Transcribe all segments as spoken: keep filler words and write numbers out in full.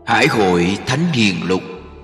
Hải hội Thánh Hiền Lục.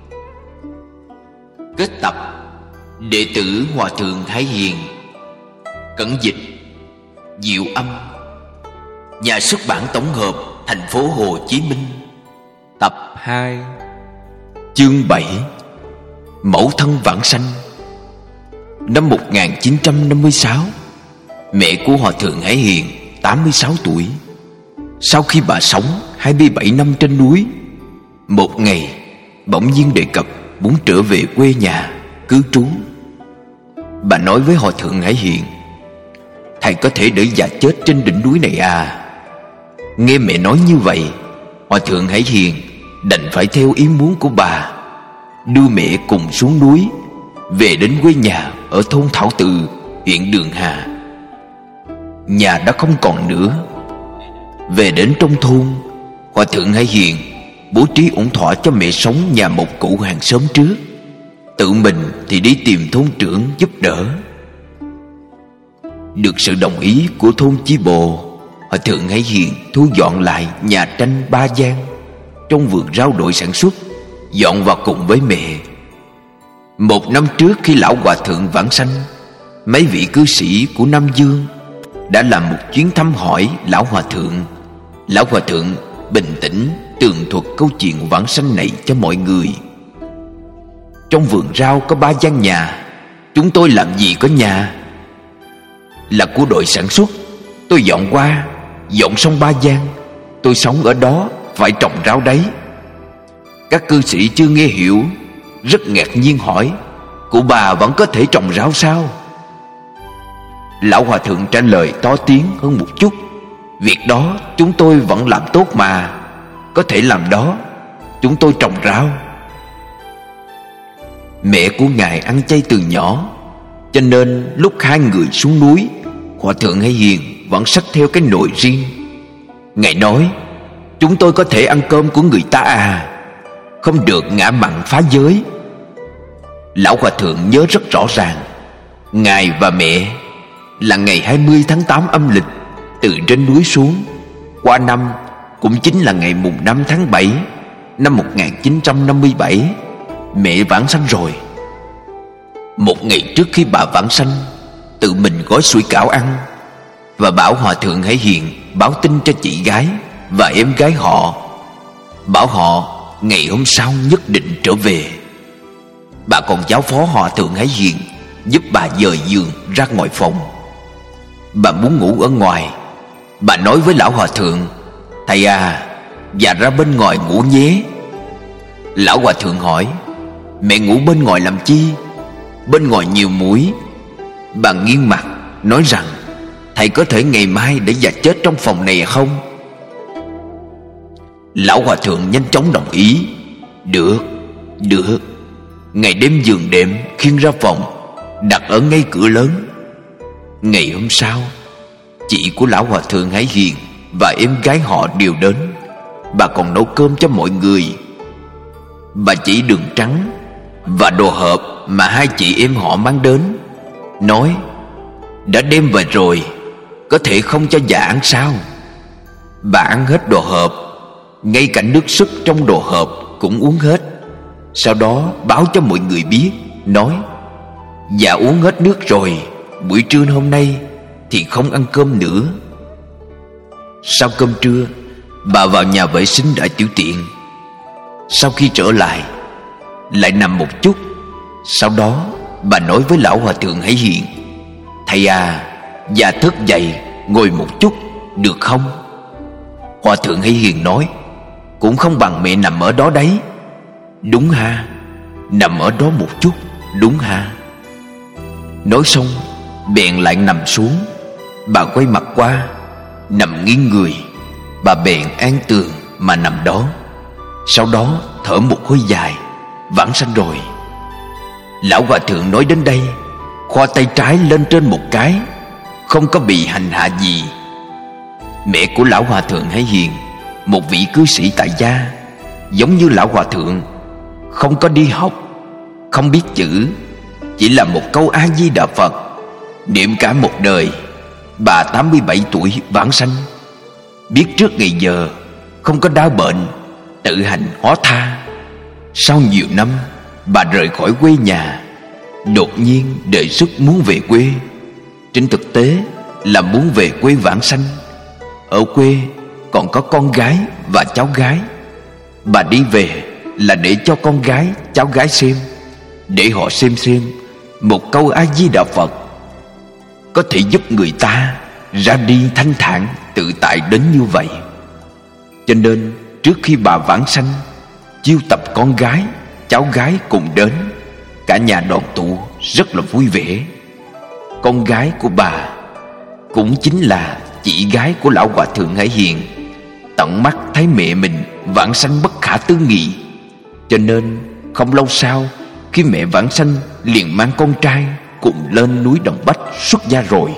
Kết tập. Đệ tử Hòa Thượng Hải Hiền. Cẩn dịch Diệu Âm. Nhà xuất bản tổng hợp, thành phố Hồ Chí Minh. Tập hai. Chương bảy. Mẫu thân vãng sanh. Năm một nghìn chín trăm năm mươi sáu, mẹ của Hòa Thượng Hải Hiền tám mươi sáu tuổi. Sau khi bà sống hai mươi bảy năm trên núi, một ngày bỗng nhiên đề cập muốn trở về quê nhà cư trú. Bà nói với Hòa Thượng Hải Hiền: "Thầy có thể để già chết trên đỉnh núi này à?" Nghe mẹ nói như vậy, Hòa Thượng Hải Hiền đành phải theo ý muốn của bà, đưa mẹ cùng xuống núi, về đến quê nhà ở thôn Thảo Tự, huyện Đường Hà. Nhà đã không còn nữa. Về đến trong thôn, Hòa Thượng Hải Hiền bố trí ổn thỏa cho mẹ sống nhà một cụ hàng xóm trước, tự mình thì đi tìm thôn trưởng giúp đỡ. Được sự đồng ý của thôn chi bộ, Hòa Thượng Hải Hiền thu dọn lại nhà tranh ba gian trong vườn rau đội sản xuất, dọn vào cùng với mẹ. Một năm trước khi lão Hòa Thượng vãng sanh, mấy vị cư sĩ của Nam Dương đã làm một chuyến thăm hỏi lão Hòa Thượng. Lão Hòa Thượng bình tĩnh tường thuật câu chuyện vãng sanh này cho mọi người. "Trong vườn rau có ba gian nhà. Chúng tôi làm gì có nhà? Là của đội sản xuất. Tôi dọn qua, dọn xong ba gian, tôi sống ở đó, phải trồng rau đấy." Các cư sĩ chưa nghe hiểu, rất ngạc nhiên hỏi: "Cụ bà vẫn có thể trồng rau sao?" Lão Hòa Thượng trả lời to tiếng hơn một chút: "Việc đó chúng tôi vẫn làm tốt mà. Có thể làm đó, chúng tôi trồng rau." Mẹ của ngài ăn chay từ nhỏ, cho nên lúc hai người xuống núi, Hòa Thượng Hải Hiền vẫn xách theo cái nồi riêng. Ngài nói: "Chúng tôi có thể ăn cơm của người ta à, không được ngã mặn phá giới." Lão Hòa Thượng nhớ rất rõ ràng, ngài và mẹ là ngày hai mươi tháng tám âm lịch từ trên núi xuống, qua năm cũng chính là ngày mùng năm tháng bảy năm một nghìn chín trăm năm mươi bảy, mẹ vãng sanh rồi. Một ngày trước khi bà vãng sanh, tự mình gói sủi cảo ăn và bảo Hòa Thượng Hải Hiền báo tin cho chị gái và em gái họ, bảo họ ngày hôm sau nhất định trở về. Bà còn giáo phó Hòa Thượng Hải Hiền giúp bà dời giường ra ngoài phòng. Bà muốn ngủ ở ngoài. Bà nói với lão Hòa Thượng: "Thầy à, dạ ra bên ngoài ngủ nhé." Lão Hòa Thượng hỏi: "Mẹ ngủ bên ngoài làm chi? Bên ngoài nhiều muỗi." Bà nghiêng mặt nói rằng: "Thầy có thể ngày mai để già chết trong phòng này không?" Lão Hòa Thượng nhanh chóng đồng ý: "Được, được." Ngày đêm giường đệm khiêng ra phòng, đặt ở ngay cửa lớn. Ngày hôm sau, chị của lão Hòa Thượng Hải Hiền và em gái họ đều đến. Bà còn nấu cơm cho mọi người. Bà chỉ đường trắng và đồ hộp mà hai chị em họ mang đến, nói: "Đã đem về rồi, có thể không cho già ăn sao?" Bà ăn hết đồ hộp, ngay cả nước súp trong đồ hộp cũng uống hết. Sau đó báo cho mọi người biết, nói: "Già uống hết nước rồi, buổi trưa hôm nay thì không ăn cơm nữa." Sau cơm trưa, bà vào nhà vệ sinh đại tiểu tiện. Sau khi trở lại, lại nằm một chút. Sau đó bà nói với lão Hòa Thượng Hải Hiền: "Thầy à, già thức dậy ngồi một chút được không?" Hòa Thượng Hải Hiền nói: "Cũng không bằng mẹ nằm ở đó đấy." "Đúng ha, nằm ở đó một chút, đúng ha." Nói xong bèn lại nằm xuống. Bà quay mặt qua, nằm nghiêng người. Bà bèn an tường mà nằm đó. Sau đó thở một hơi dài, vãng sanh rồi. Lão Hòa Thượng nói đến đây, khoa tay trái lên trên một cái, không có bị hành hạ gì. Mẹ của lão Hòa Thượng Hải Hiền, một vị cư sĩ tại gia, giống như lão Hòa Thượng, không có đi học, không biết chữ, chỉ là một câu A Di Đà Phật niệm cả một đời. Bà tám mươi bảy tuổi vãng sanh, biết trước ngày giờ, không có đau bệnh, tự hành hóa tha. Sau nhiều năm bà rời khỏi quê nhà, đột nhiên đề xuất muốn về quê. Trên thực tế là muốn về quê vãng sanh. Ở quê còn có con gái và cháu gái. Bà đi về là để cho con gái, cháu gái xem, để họ xem xem một câu A Di Đà Phật có thể giúp người ta ra đi thanh thản tự tại đến như vậy. Cho nên trước khi bà vãng sanh, chiêu tập con gái, cháu gái cùng đến. Cả nhà đoàn tụ rất là vui vẻ. Con gái của bà cũng chính là chị gái của lão hòa thượng Hải Hiền, tận mắt thấy mẹ mình vãng sanh bất khả tư nghị. Cho nên không lâu sau, khi mẹ vãng sanh liền mang con trai cùng lên núi Đồng Bách xuất gia rồi.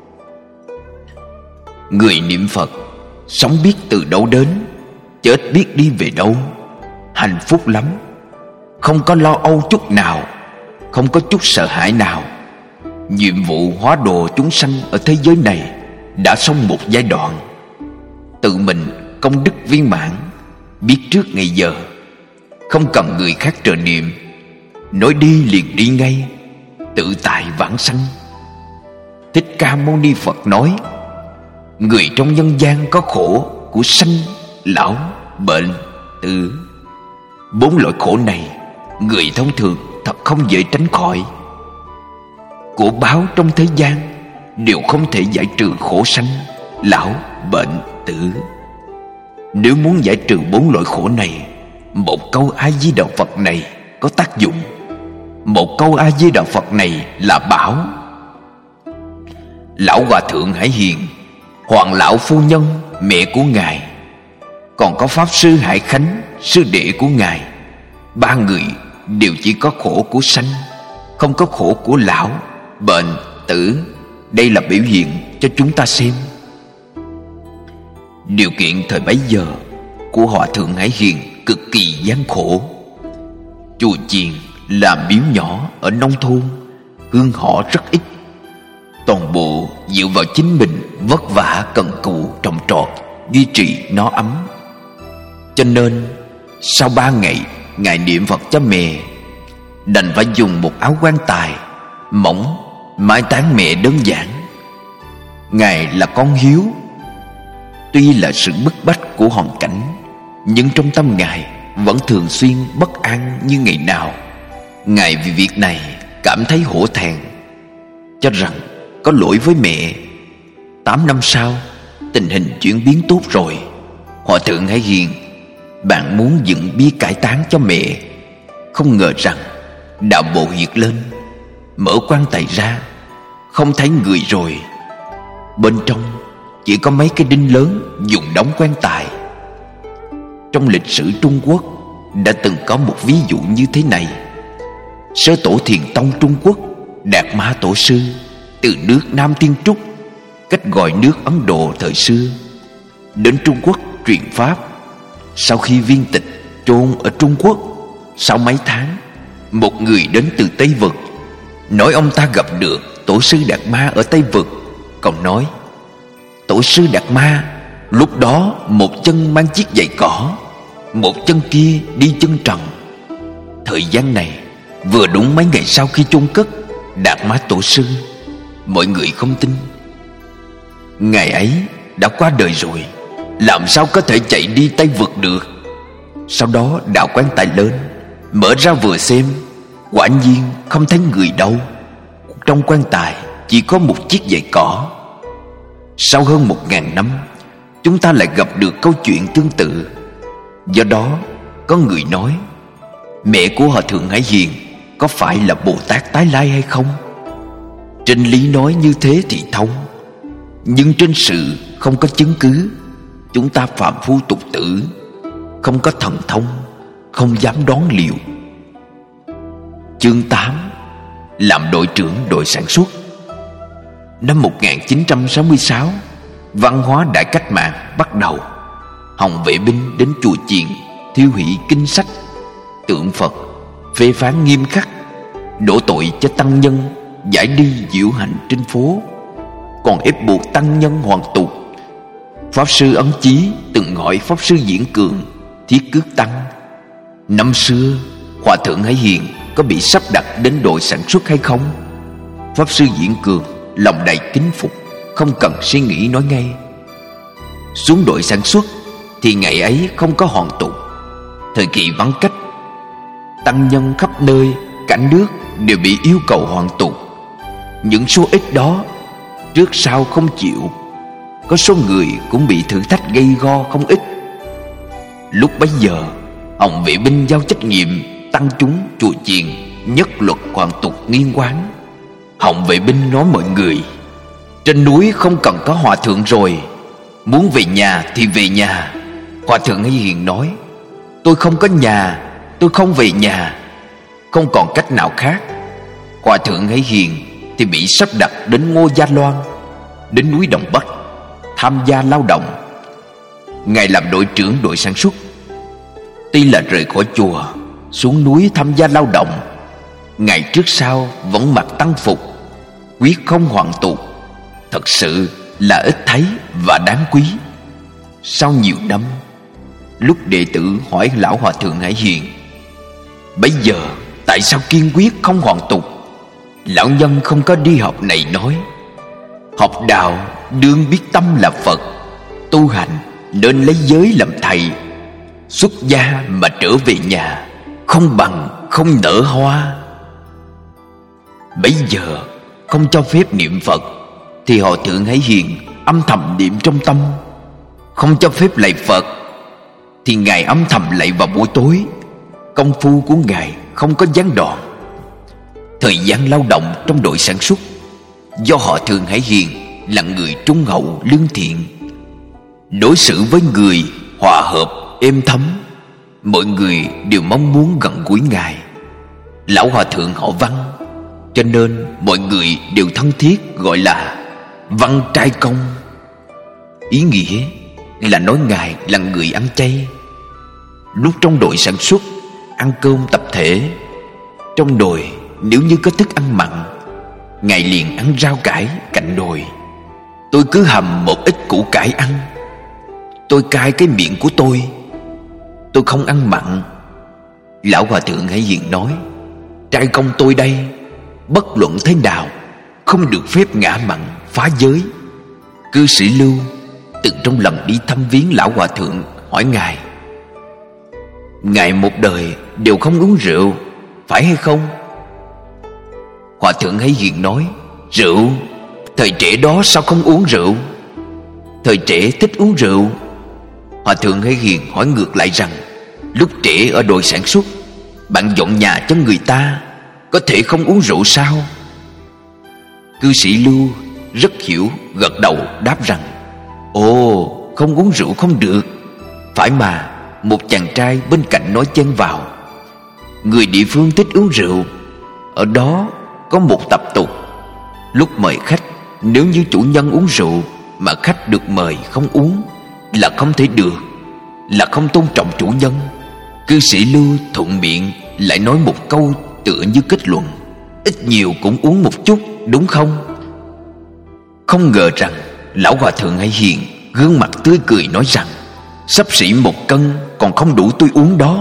Người niệm Phật sống biết từ đâu đến, chết biết đi về đâu. Hạnh phúc lắm, không có lo âu chút nào, không có chút sợ hãi nào. Nhiệm vụ hóa độ chúng sanh ở thế giới này đã xong một giai đoạn. Tự mình công đức viên mãn, biết trước ngày giờ, không cần người khác trợ niệm, nói đi liền đi ngay, tự tại vãng sanh. Thích Ca Mâu Ni Phật nói: người trong nhân gian có khổ của sanh, lão, bệnh, tử. Bốn loại khổ này người thông thường thật không dễ tránh khỏi. Của báo trong thế gian đều không thể giải trừ khổ sanh, lão, bệnh, tử. Nếu muốn giải trừ bốn loại khổ này, một câu A Di Đà Phật này có tác dụng. Một câu A Di Đà Phật này là bảo. Lão hòa thượng Hải Hiền, Hoàng lão phu nhân mẹ của ngài, còn có pháp sư Hải Khánh sư đệ của ngài, ba người đều chỉ có khổ của sanh, không có khổ của lão, bệnh, tử. Đây là biểu hiện cho chúng ta xem. Điều kiện thời bấy giờ của Hòa thượng Hải Hiền cực kỳ gian khổ. Chùa chiền làm miếu nhỏ ở nông thôn, hương họ rất ít. Toàn bộ dựa vào chính mình vất vả cần cù trồng trọt duy trì nó ấm. Cho nên sau ba ngày ngài niệm Phật cho mẹ, đành phải dùng một áo quan tài mỏng mai táng mẹ đơn giản. Ngài là con hiếu, tuy là sự bức bách của hoàn cảnh, nhưng trong tâm ngài vẫn thường xuyên bất an như ngày nào. Ngài vì việc này cảm thấy hổ thẹn, cho rằng có lỗi với mẹ. Tám năm sau, tình hình chuyển biến tốt rồi. Hòa thượng Hải Hiền bạn muốn dựng bia cải táng cho mẹ, không ngờ rằng đạo bộ hiện lên. Mở quan tài ra, không thấy người rồi. Bên trong chỉ có mấy cái đinh lớn dùng đóng quan tài. Trong lịch sử Trung Quốc đã từng có một ví dụ như thế này. Sơ tổ Thiền Tông Trung Quốc Đạt Ma Tổ Sư từ nước Nam Thiên Trúc, cách gọi nước Ấn Độ thời xưa, đến Trung Quốc truyền pháp. Sau khi viên tịch chôn ở Trung Quốc, sau mấy tháng, một người đến từ Tây Vực nói ông ta gặp được Tổ sư Đạt Ma ở Tây Vực. Còn nói Tổ sư Đạt Ma lúc đó một chân mang chiếc giày cỏ, một chân kia đi chân trần. Thời gian này vừa đúng mấy ngày sau khi chôn cất Đạt Ma Tổ sư. Mọi người không tin. Ngày ấy đã qua đời rồi, làm sao có thể chạy đi Tây Vực được. Sau đó đạo quan tài lên, mở ra vừa xem, quả nhiên không thấy người đâu. Trong quan tài chỉ có một chiếc giày cỏ. Sau hơn một ngàn năm, chúng ta lại gặp được câu chuyện tương tự. Do đó có người nói mẹ của Hòa thượng Hải Hiền có phải là Bồ Tát tái lai hay không? Trên lý nói như thế thì thông, nhưng trên sự không có chứng cứ. Chúng ta phàm phu tục tử, không có thần thông, không dám đoán liệu. Chương tám. Làm đội trưởng đội sản xuất. Năm một nghìn chín trăm sáu mươi sáu, văn hóa đại cách mạng bắt đầu. Hồng vệ binh đến chùa chiền thiêu hủy kinh sách, tượng Phật, phê phán nghiêm khắc, đổ tội cho tăng nhân giải đi diệu hành trên phố, còn ép buộc tăng nhân hoàn tục. Pháp sư Ấn Chí từng hỏi Pháp sư Diễn Cường Thiết Cước Tăng. Năm xưa Hòa thượng Hải Hiền có bị sắp đặt đến đội sản xuất hay không? Pháp sư Diễn Cường lòng đầy kính phục, không cần suy nghĩ nói ngay. Xuống đội sản xuất thì ngày ấy không có hoàn tục. Thời kỳ vắng cách, tăng nhân khắp nơi cả nước đều bị yêu cầu hoàn tục. Những số ít đó trước sau không chịu, có số người cũng bị thử thách gây go không ít. Lúc bấy giờ Hồng Vệ Binh giao trách nhiệm tăng chúng chùa chiền nhất luật hoàn tục nghiêm quán. Hồng Vệ Binh nói mọi người: trên núi không cần có hòa thượng rồi, muốn về nhà thì về nhà. Hòa thượng Hải Hiền nói: tôi không có nhà, tôi không về nhà. Không còn cách nào khác. Hòa thượng Hải Hiền thì bị sắp đặt đến Ngô Gia Loan, đến núi Đồng Bắc tham gia lao động. Ngài làm đội trưởng đội sản xuất. Tuy là rời khỏi chùa xuống núi tham gia lao động, Ngài trước sau vẫn mặc tăng phục, quyết không hoàn tục. Thật sự là ít thấy và đáng quý. Sau nhiều năm, lúc đệ tử hỏi lão Hòa thượng Hải Hiền: bây giờ tại sao kiên quyết không hoàn tục? Lão nhân không có đi học này nói: học đạo đương biết tâm là Phật, tu hành nên lấy giới làm thầy. Xuất gia mà trở về nhà, không bằng không nở hoa. Bây giờ không cho phép niệm Phật thì Hòa thượng Hải Hiền âm thầm niệm trong tâm. Không cho phép lạy Phật thì Ngài âm thầm lạy vào buổi tối. Công phu của Ngài không có gián đoạn. Thời gian lao động trong đội sản xuất, do Hòa thượng Hải Hiền là người trung hậu lương thiện, đối xử với người hòa hợp êm thấm, mọi người đều mong muốn gần gũi Ngài. Lão Hòa thượng họ Văn, cho nên mọi người đều thân thiết gọi là Văn Trai Công. Ý nghĩa là nói Ngài là người ăn chay. Lúc trong đội sản xuất ăn cơm tập thể, trong đồi nếu như có thức ăn mặn, Ngài liền ăn rau cải cạnh đồi. Tôi cứ hầm một ít củ cải ăn. Tôi cai cái miệng của tôi, tôi không ăn mặn. Lão Hòa thượng Hải Hiền nói: trai công tôi đây, bất luận thế nào không được phép ngã mặn phá giới. Cư sĩ Lưu từng trong lần đi thăm viếng lão Hòa thượng hỏi Ngài: Ngài một đời đều không uống rượu, phải hay không? Hòa thượng Hải Hiền nói: rượu, thời trẻ đó sao không uống rượu? Thời trẻ thích uống rượu. Hòa thượng Hải Hiền hỏi ngược lại rằng: lúc trẻ ở đội sản xuất, bạn dọn nhà cho người ta, có thể không uống rượu sao? Cư sĩ Lưu rất hiểu, gật đầu đáp rằng: ồ, không uống rượu không được. Phải mà. Một chàng trai bên cạnh nói chen vào: người địa phương thích uống rượu. Ở đó có một tập tục, lúc mời khách, nếu như chủ nhân uống rượu mà khách được mời không uống là không thể được, là không tôn trọng chủ nhân. Cư sĩ Lưu thuận miệng lại nói một câu tựa như kết luận: ít nhiều cũng uống một chút, đúng không? Không ngờ rằng lão Hòa thượng Hải Hiền gương mặt tươi cười nói rằng: xấp xỉ một cân còn không đủ tôi uống đó.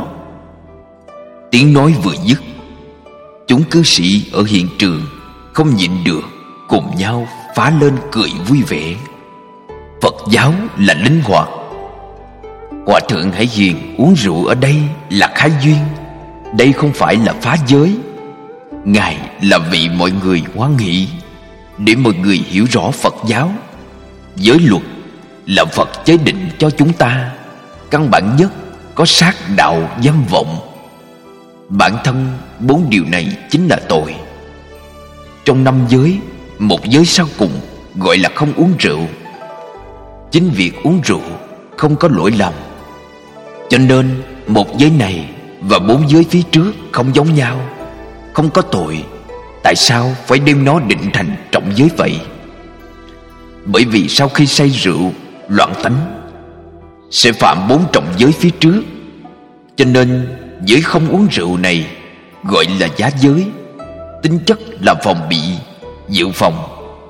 Tiếng nói vừa dứt, chúng cư sĩ ở hiện trường không nhịn được, cùng nhau phá lên cười vui vẻ. Phật giáo là linh hoạt. Hòa thượng Hải Hiền uống rượu ở đây là khai duyên, đây không phải là phá giới. Ngài là vị mọi người hoan hỷ, để mọi người hiểu rõ Phật giáo. Giới luật là Phật chế định cho chúng ta, căn bản nhất có sát đạo dâm vọng. Bản thân bốn điều này chính là tội. Trong năm giới, một giới sau cùng gọi là không uống rượu. Chính việc uống rượu không có lỗi lầm, cho nên một giới này và bốn giới phía trước không giống nhau, không có tội. Tại sao phải đem nó định thành trọng giới vậy? Bởi vì sau khi say rượu loạn tánh sẽ phạm bốn trọng giới phía trước, cho nên giới không uống rượu này gọi là giá giới, tính chất là phòng bị, dự phòng.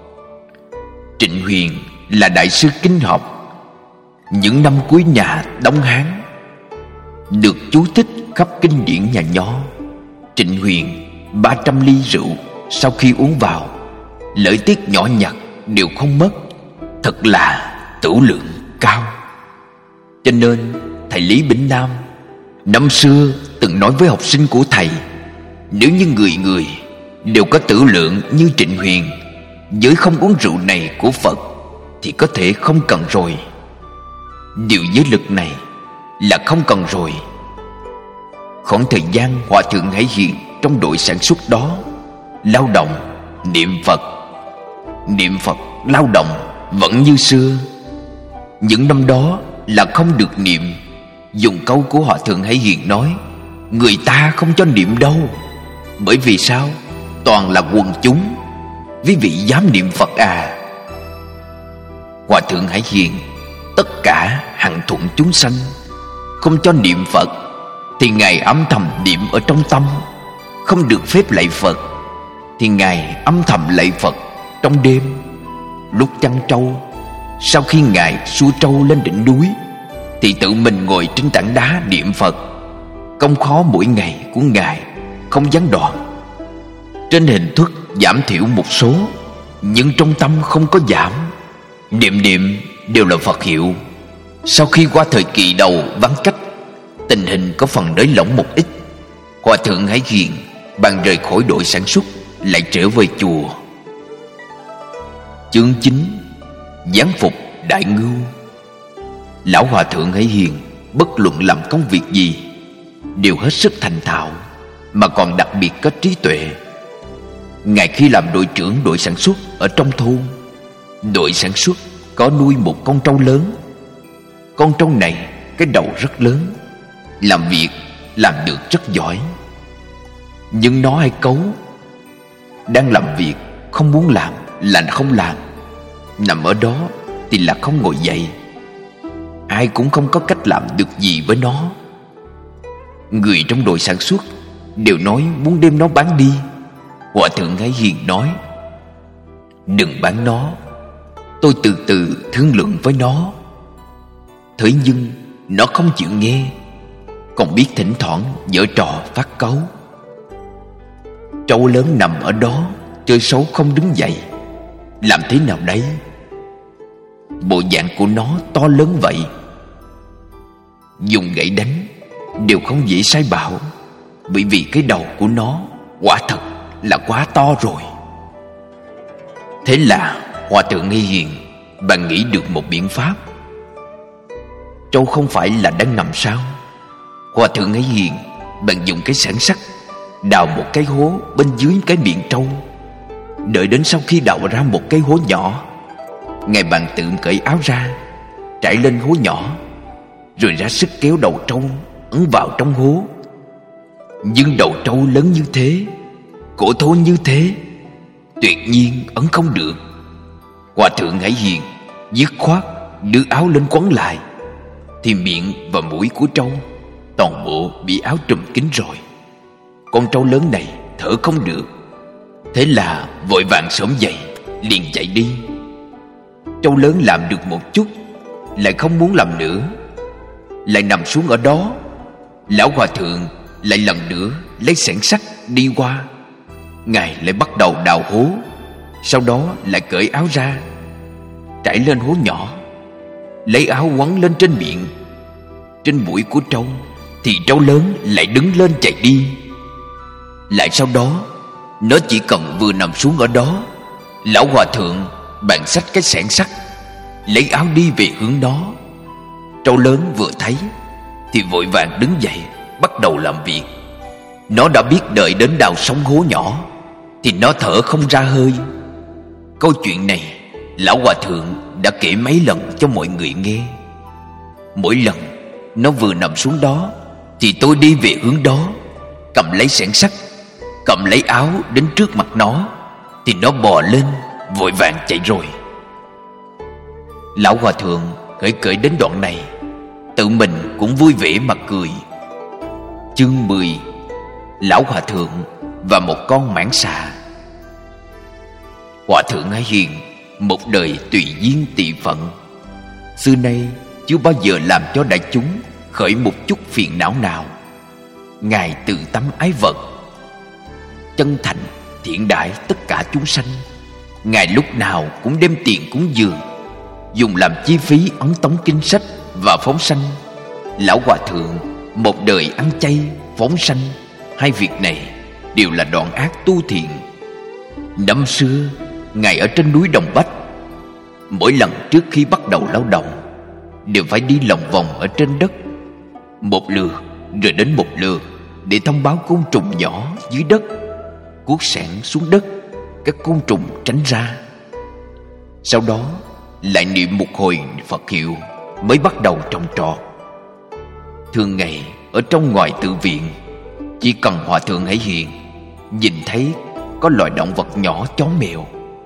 Trịnh Huyền là đại sư kinh học. Những năm cuối nhà Đông Hán, được chú thích khắp kinh điển nhà Nho. Trịnh Huyền ba trăm ly rượu sau khi uống vào, lợi tiết nhỏ nhặt đều không mất, thật là tửu lượng cao. Cho nên thầy Lý Bỉnh Nam năm xưa từng nói với học sinh của thầy, nếu như người người đều có tửu lượng như Trịnh Huyền, với không uống rượu này của Phật thì có thể không cần rồi. Điều giới lực này là không cần rồi. Khoảng thời gian Hòa Thượng Hải Hiền trong đội sản xuất đó, lao động, niệm Phật, niệm Phật, lao động vẫn như xưa. Những năm đó là không được niệm. Dùng câu của Hòa Thượng Hải Hiền nói, người ta không cho niệm đâu. Bởi vì sao? Toàn là quần chúng. Quý vị dám niệm Phật à? Hòa Thượng Hải Hiền tất cả hằng thuận chúng sanh, không cho niệm Phật thì Ngài âm thầm niệm ở trong tâm. Không được phép lạy Phật thì Ngài âm thầm lạy Phật trong đêm. Lúc chăn trâu, sau khi Ngài xua trâu lên đỉnh núi thì tự mình ngồi trên tảng đá niệm Phật. Công khó mỗi ngày của Ngài không gián đoạn. Trên hình thức giảm thiểu một số, nhưng trong tâm không có giảm. Niệm niệm đều là Phật hiệu. Sau khi qua thời kỳ đầu vắng cách, tình hình có phần nới lỏng một ít, Hòa Thượng Hải Hiền bàn rời khỏi đội sản xuất, lại trở về chùa. Chương chín. Giáng phục đại ngưu. Lão Hòa Thượng Hải Hiền bất luận làm công việc gì đều hết sức thành thạo, mà còn đặc biệt có trí tuệ. Ngài khi làm đội trưởng đội sản xuất ở trong thôn, đội sản xuất có nuôi một con trâu lớn. Con trâu này cái đầu rất lớn, làm việc làm được rất giỏi. Nhưng nó hay cấu. Đang làm việc không muốn làm là không làm, nằm ở đó thì là không ngồi dậy. Ai cũng không có cách làm được gì với nó. Người trong đội sản xuất đều nói muốn đem nó bán đi. Hòa Thượng Hải Hiền nói, đừng bán nó, tôi từ từ thương lượng với nó. Thế nhưng nó không chịu nghe, còn biết thỉnh thoảng giở trò phát cáu. Trâu lớn nằm ở đó chơi xấu không đứng dậy, làm thế nào đấy? Bộ dạng của nó to lớn vậy, dùng gậy đánh đều không dễ sai bảo, bởi vì cái đầu của nó quả thật là quá to rồi. Thế là Hòa Thượng Nghi Hiền bạn nghĩ được một biện pháp. Trâu không phải là đang nằm sao? Hòa Thượng Nghi Hiền bạn dùng cái xẻng sắt đào một cái hố bên dưới cái miệng trâu. Đợi đến sau khi đào ra một cái hố nhỏ, Ngài bạn tự cởi áo ra, trải lên hố nhỏ, rồi ra sức kéo đầu trâu ấn vào trong hố. Nhưng đầu trâu lớn như thế, cổ thô như thế, tuyệt nhiên ấn không được. Hòa Thượng Hải Hiền dứt khoát đưa áo lên quấn lại, thì miệng và mũi của trâu toàn bộ bị áo trùm kín rồi. Con trâu lớn này thở không được. Thế là vội vàng xổm dậy, liền chạy đi. Trâu lớn làm được một chút, lại không muốn làm nữa, lại nằm xuống ở đó. Lão Hòa Thượng lại lần nữa lấy xẻng sắt đi qua. Ngài lại bắt đầu đào hố, sau đó lại cởi áo ra, trải lên hố nhỏ, lấy áo quấn lên trên miệng. Trên mũi của trâu thì trâu lớn lại đứng lên chạy đi. Lại sau đó, nó chỉ cần vừa nằm xuống ở đó, Lão Hòa Thượng bạn xách cái xẻng sắt, lấy áo đi về hướng đó. Trâu lớn vừa thấy thì vội vàng đứng dậy, bắt đầu làm việc. Nó đã biết đợi đến đào xong hố nhỏ thì nó thở không ra hơi. Câu chuyện này Lão Hòa Thượng đã kể mấy lần cho mọi người nghe. Mỗi lần nó vừa nằm xuống đó thì tôi đi về hướng đó, cầm lấy xẻng sắt, cầm lấy áo đến trước mặt nó, thì nó bò lên vội vàng chạy rồi. Lão Hòa Thượng kể kể đến đoạn này, tự mình cũng vui vẻ mà cười. Chương mười. Lão Hòa Thượng và một con mãng xà. Hòa Thượng Hải Hiền một đời tùy duyên tùy phận, xưa nay chưa bao giờ làm cho đại chúng khởi một chút phiền não nào. Ngài từ tâm ái vật, chân thành thiện đãi tất cả chúng sanh. Ngài lúc nào cũng đem tiền cúng dường, dùng làm chi phí ấn tống kinh sách và phóng sanh. Lão Hòa Thượng một đời ăn chay, phóng sanh, hai việc này đều là đoạn ác tu thiện. Năm xưa Ngài ở trên núi Đồng Bách, mỗi lần trước khi bắt đầu lao động đều phải đi lòng vòng ở trên đất một lượt rồi đến một lượt để thông báo côn trùng nhỏ dưới đất, cuốc sẻn xuống đất, các côn trùng tránh ra. Sau đó lại niệm một hồi Phật hiệu mới bắt đầu trồng trọt. Thường ngày ở trong ngoài tự viện, chỉ cần Hòa Thượng Hải Hiền nhìn thấy có loài động vật nhỏ chó mèo,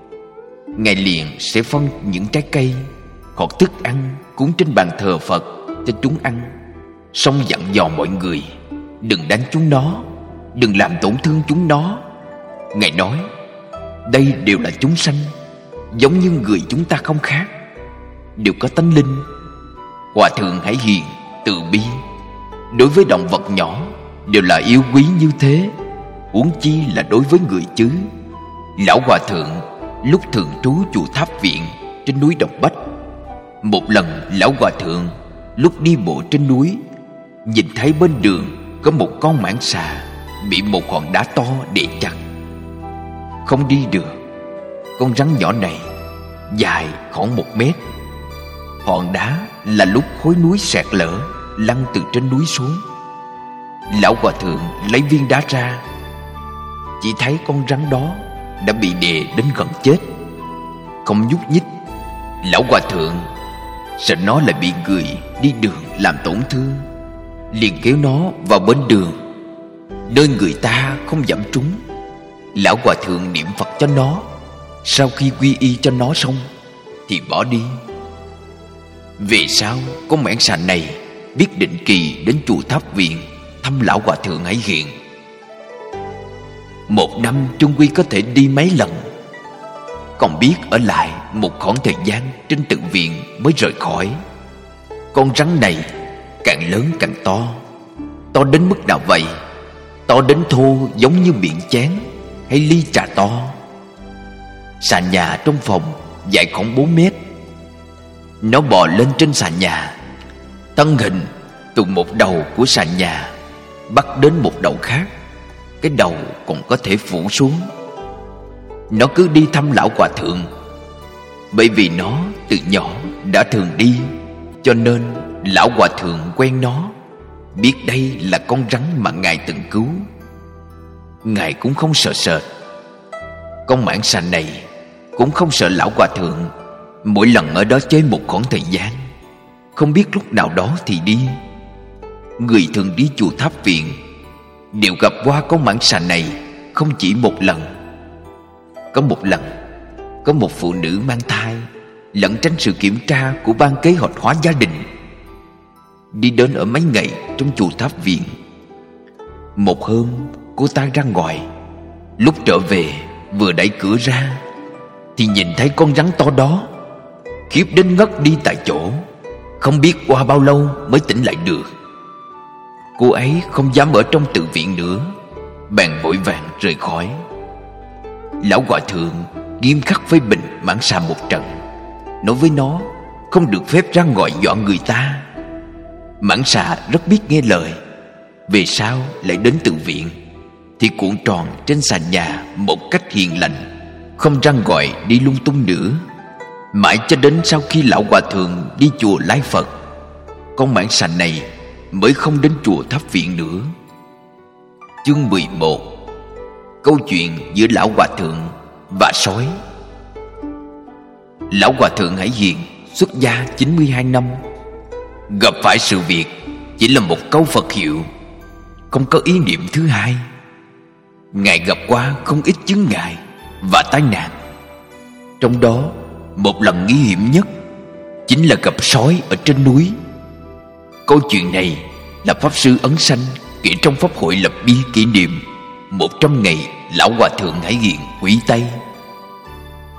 Ngài liền sẽ phân những trái cây hoặc thức ăn cúng trên bàn thờ Phật cho chúng ăn, xong dặn dò mọi người đừng đánh chúng nó, đừng làm tổn thương chúng nó. Ngài nói đây đều là chúng sanh, giống như người chúng ta không khác, đều có tánh linh. Hòa Thượng Hải Hiền từ bi, đối với động vật nhỏ đều là yêu quý như thế, huống chi là đối với người chứ. Lão Hòa Thượng lúc thường trú chùa Tháp Viện trên núi Đồng Bách, một lần Lão Hòa Thượng lúc đi bộ trên núi, nhìn thấy bên đường có một con mãng xà bị một hòn đá to đè chặt, không đi được. Con rắn nhỏ này dài khoảng một mét. Hòn đá là lúc khối núi sạt lở lăn từ trên núi xuống. Lão Hòa Thượng lấy viên đá ra, chỉ thấy con rắn đó đã bị đè đến gần chết, không nhúc nhích. Lão Hòa Thượng sợ nó lại bị người đi đường làm tổn thương, liền kéo nó vào bên đường, nơi người ta không dẫm trúng. Lão Hòa Thượng niệm Phật cho nó, sau khi quy y cho nó xong thì bỏ đi. Về sau con mãng xà này biết định kỳ đến chùa Tháp Viện thăm Lão Hòa Thượng Hải Hiền. Một năm chung quy có thể đi mấy lần, còn biết ở lại một khoảng thời gian trên tự viện mới rời khỏi. Con rắn này càng lớn càng to. To đến mức nào vậy? To đến thô giống như miệng chén hay ly trà to. Sàn nhà trong phòng dài khoảng bốn mét. Nó bò lên trên sàn nhà, thân hình từ một đầu của sàn nhà bắt đến một đầu khác, cái đầu còn có thể phủ xuống. Nó cứ đi thăm Lão Hòa Thượng. Bởi vì nó từ nhỏ đã thường đi, cho nên Lão Hòa Thượng quen nó, biết đây là con rắn mà Ngài từng cứu. Ngài cũng không sợ sệt. Con mãng xà này cũng không sợ Lão Hòa Thượng. Mỗi lần ở đó chơi một khoảng thời gian, không biết lúc nào đó thì đi. Người thường đi chùa Tháp Viện đều gặp qua con mãng xà này không chỉ một lần. Có một lần, có một phụ nữ mang thai lẩn tránh sự kiểm tra của ban kế hoạch hóa gia đình, đi đến ở mấy ngày trong chùa Tháp Viện. Một hôm cô ta ra ngoài, lúc trở về vừa đẩy cửa ra thì nhìn thấy con rắn to đó, khiếp đến ngất đi tại chỗ, không biết qua bao lâu mới tỉnh lại được. Cô ấy không dám ở trong tự viện nữa, bèn vội vàng rời khỏi. Lão Hòa Thượng nghiêm khắc phê bình mãng xà một trận, nói với nó không được phép ra ngoài dọa người ta. Mãng xà rất biết nghe lời, về sau lại đến tự viện thì cuộn tròn trên sàn nhà một cách hiền lành, không ra ngoài đi lung tung nữa. Mãi cho đến sau khi Lão Hòa Thượng đi chùa Lai Phật, con mãng xà này mới không đến chùa Tháp Viện nữa. Chương mười một. Câu chuyện giữa Lão Hòa Thượng và sói. Lão Hòa Thượng Hải Hiền xuất gia chín mươi hai năm, gặp phải sự việc chỉ là một câu Phật hiệu, không có ý niệm thứ hai. Ngài gặp qua không ít chướng ngại và tai nạn, trong đó một lần nguy hiểm nhất chính là gặp sói ở trên núi. Câu chuyện này là Pháp Sư Ấn Sanh kể trong Pháp hội lập bia kỷ niệm một trăm ngày Lão Hòa Thượng Hải Hiền hủy tay.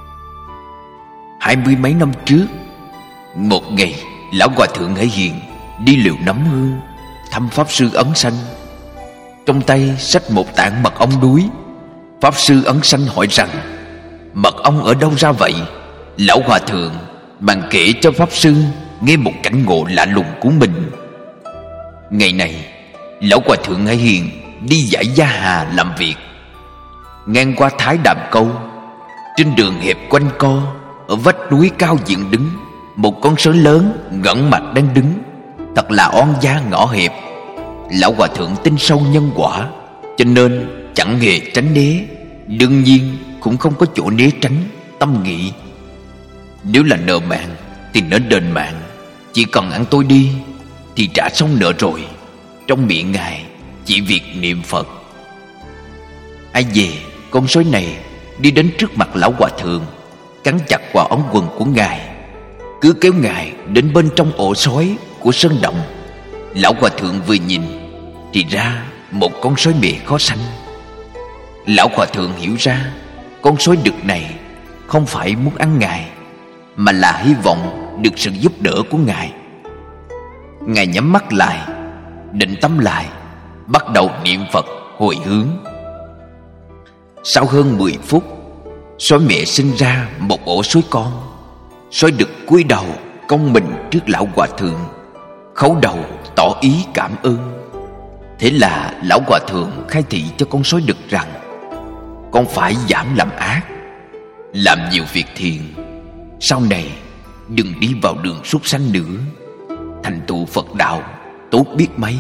Hai mươi mấy năm trước, một ngày Lão Hòa Thượng Hải Hiền đi liều nấm hương, thăm Pháp Sư Ấn Sanh. Trong tay xách một tảng mật ong đuối. Pháp Sư Ấn Sanh hỏi rằng: mật ong ở đâu ra vậy? Lão hòa thượng bạn kể cho Pháp Sư nghe một cảnh ngộ lạ lùng của mình. Ngày này, lão hòa thượng Hải Hiền đi dải Gia Hà làm việc. Ngang qua Thái Đàm Câu, trên đường hẹp quanh co, ở vách núi cao dựng đứng một con sói lớn ngẩng mặt đang đứng, thật là oan gia ngõ hẹp. Lão hòa thượng tin sâu nhân quả, cho nên chẳng hề tránh né, đương nhiên cũng không có chỗ né tránh. Tâm nghĩ: nếu là nợ mạng thì nên đền mạng, chỉ cần ăn tôi đi thì trả xong nợ rồi. Trong miệng ngài chỉ việc niệm Phật. Ai về, con sói này đi đến trước mặt lão hòa thượng, cắn chặt vào ống quần của ngài, cứ kéo ngài đến bên trong ổ sói của sơn động. Lão hòa thượng vừa nhìn thì ra một con sói mẹ khó sanh. Lão hòa thượng hiểu ra con sói đực này không phải muốn ăn ngài, mà là hy vọng được sự giúp đỡ của ngài. Ngài nhắm mắt lại, định tâm lại, bắt đầu niệm Phật hồi hướng. Sau hơn mười phút, sói mẹ sinh ra một ổ sói con. Sói đực cúi đầu cong mình trước lão hòa thượng, khấu đầu tỏ ý cảm ơn. Thế là lão hòa thượng khai thị cho con sói đực rằng: con phải giảm làm ác, làm nhiều việc thiện, sau này đừng đi vào đường súc sanh nữa, thành tựu Phật đạo tốt biết mấy.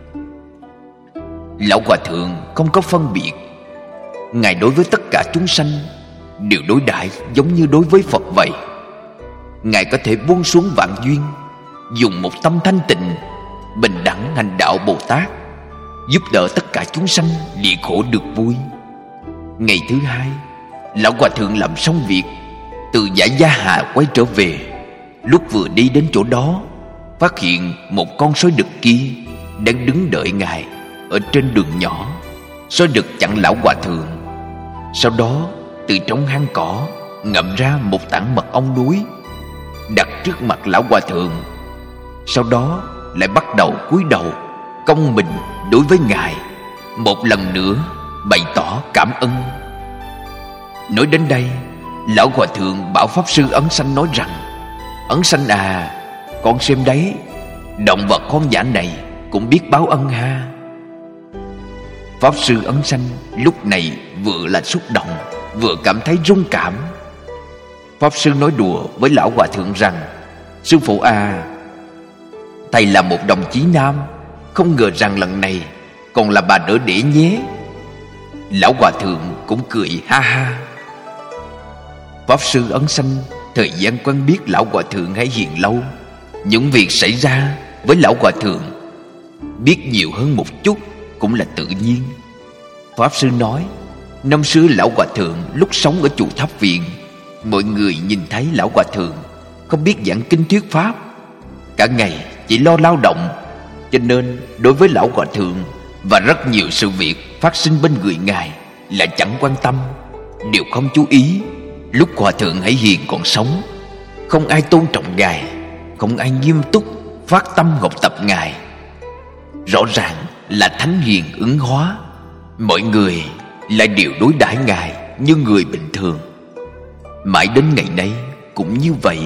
Lão hòa thượng không có phân biệt. Ngài đối với tất cả chúng sanh đều đối đãi giống như đối với Phật vậy. Ngài có thể buông xuống vạn duyên, dùng một tâm thanh tịnh, bình đẳng hành đạo Bồ Tát, giúp đỡ tất cả chúng sanh lìa khổ được vui. Ngày thứ hai, lão hòa thượng làm xong việc, từ dải Gia Hà quay trở về. Lúc vừa đi đến chỗ đó, phát hiện một con sói đực kia đang đứng đợi ngài ở trên đường nhỏ. Sói đực chặn lão hòa thượng, sau đó từ trong hang cỏ ngậm ra một tảng mật ong đuối, đặt trước mặt lão hòa thượng. Sau đó lại bắt đầu cúi đầu cong mình đối với ngài, một lần nữa bày tỏ cảm ơn. Nói đến đây, lão hòa thượng bảo Pháp Sư Ấn Sanh nói rằng: Ấn Sanh à, con xem đấy, động vật hoang dã này cũng biết báo ân ha. Pháp Sư Ấn Sanh lúc này vừa là xúc động, vừa cảm thấy rung cảm. Pháp Sư nói đùa với lão hòa thượng rằng: sư phụ à, thầy là một đồng chí nam, không ngờ rằng lần này còn là bà đỡ đẻ nhé. Lão hòa thượng cũng cười ha ha. Pháp Sư Ấn Sanh thời gian quen biết lão hòa thượng Hải Hiền lâu, những việc xảy ra với lão hòa thượng biết nhiều hơn một chút cũng là tự nhiên. Pháp Sư nói, năm xưa lão hòa thượng lúc sống ở chùa Tháp Viện, mọi người nhìn thấy lão hòa thượng không biết giảng kinh thuyết pháp, cả ngày chỉ lo lao động, cho nên đối với lão hòa thượng và rất nhiều sự việc phát sinh bên người ngài là chẳng quan tâm, đều không chú ý. Lúc hòa thượng Hải Hiền còn sống, không ai tôn trọng ngài, không ai nghiêm túc phát tâm học tập ngài. Rõ ràng là thánh hiền ứng hóa, mọi người lại đều đối đãi ngài như người bình thường. Mãi đến ngày nay cũng như vậy.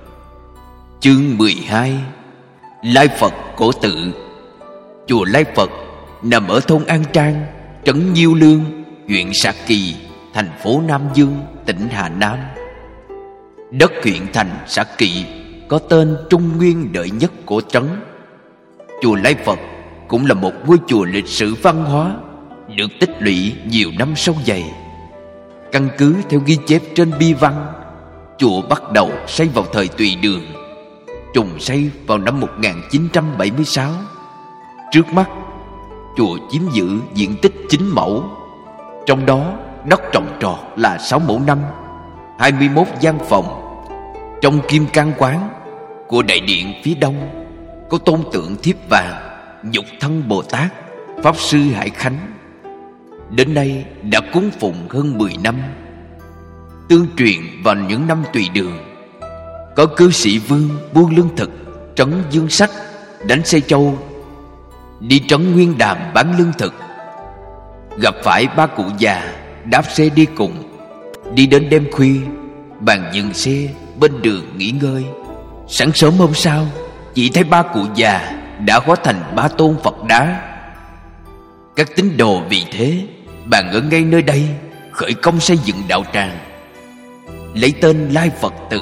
Chương mười hai: Lai Phật Cổ Tự. Chùa Lai Phật nằm ở thôn An Trang, trấn Nhiêu Lương, huyện Sa Kỳ, thành phố Nam Dương, tỉnh Hà Nam. Đất huyện thành Sa Kỳ có tên trung nguyên đệ nhất của trấn. Chùa Lai Phật cũng là một ngôi chùa lịch sử văn hóa, được tích lũy nhiều năm sâu dày. Căn cứ theo ghi chép trên bi văn, chùa bắt đầu xây vào thời Tùy Đường, trùng xây vào năm một nghìn chín trăm bảy mươi sáu. Trước mắt, chùa chiếm giữ diện tích chín mẫu, trong đó đất trồng trọt là sáu mẫu năm, hai mươi mốt gian phòng. Trong kim cang quán của đại điện phía đông có tôn tượng thiếp vàng Nhục Thân Bồ Tát, Pháp Sư Hải Khánh. Đến nay đã cúng phụng hơn mười năm. Tương truyền vào những năm Tùy Đường, có cư sĩ Vương buôn lương thực trấn Dương Sách đánh xe trâu, đi trấn Nguyên Đàm bán lương thực. Gặp phải ba cụ già đáp xe đi cùng. Đi đến đêm khuya, bạn dừng xe bên đường nghỉ ngơi. Sáng sớm hôm sau, chỉ thấy ba cụ già đã hóa thành ba tôn Phật đá. Các tín đồ vì thế bàn ở ngay nơi đây khởi công xây dựng đạo tràng, lấy tên Lai Phật Tự.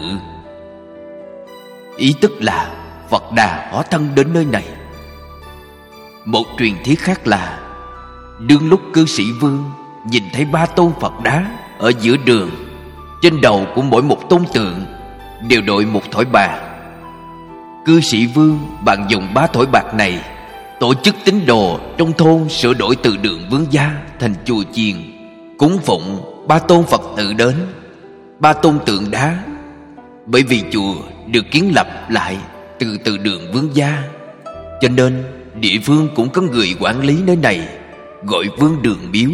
Ý tức là Phật Đà hóa thân đến nơi này. Một truyền thuyết khác là đương lúc cư sĩ Vương nhìn thấy ba tôn Phật đá ở giữa đường, trên đầu của mỗi một tôn tượng đều đội một thỏi bạc. Cư sĩ Vương bạn dùng ba thỏi bạc này tổ chức tín đồ trong thôn sửa đổi từ đường Vương Gia thành chùa chiền, cúng phụng ba tôn Phật tự đến, ba tôn tượng đá. Bởi vì chùa được kiến lập lại từ từ đường Vương Gia, cho nên địa phương cũng có người quản lý nơi này, gọi Vương Đường Miếu.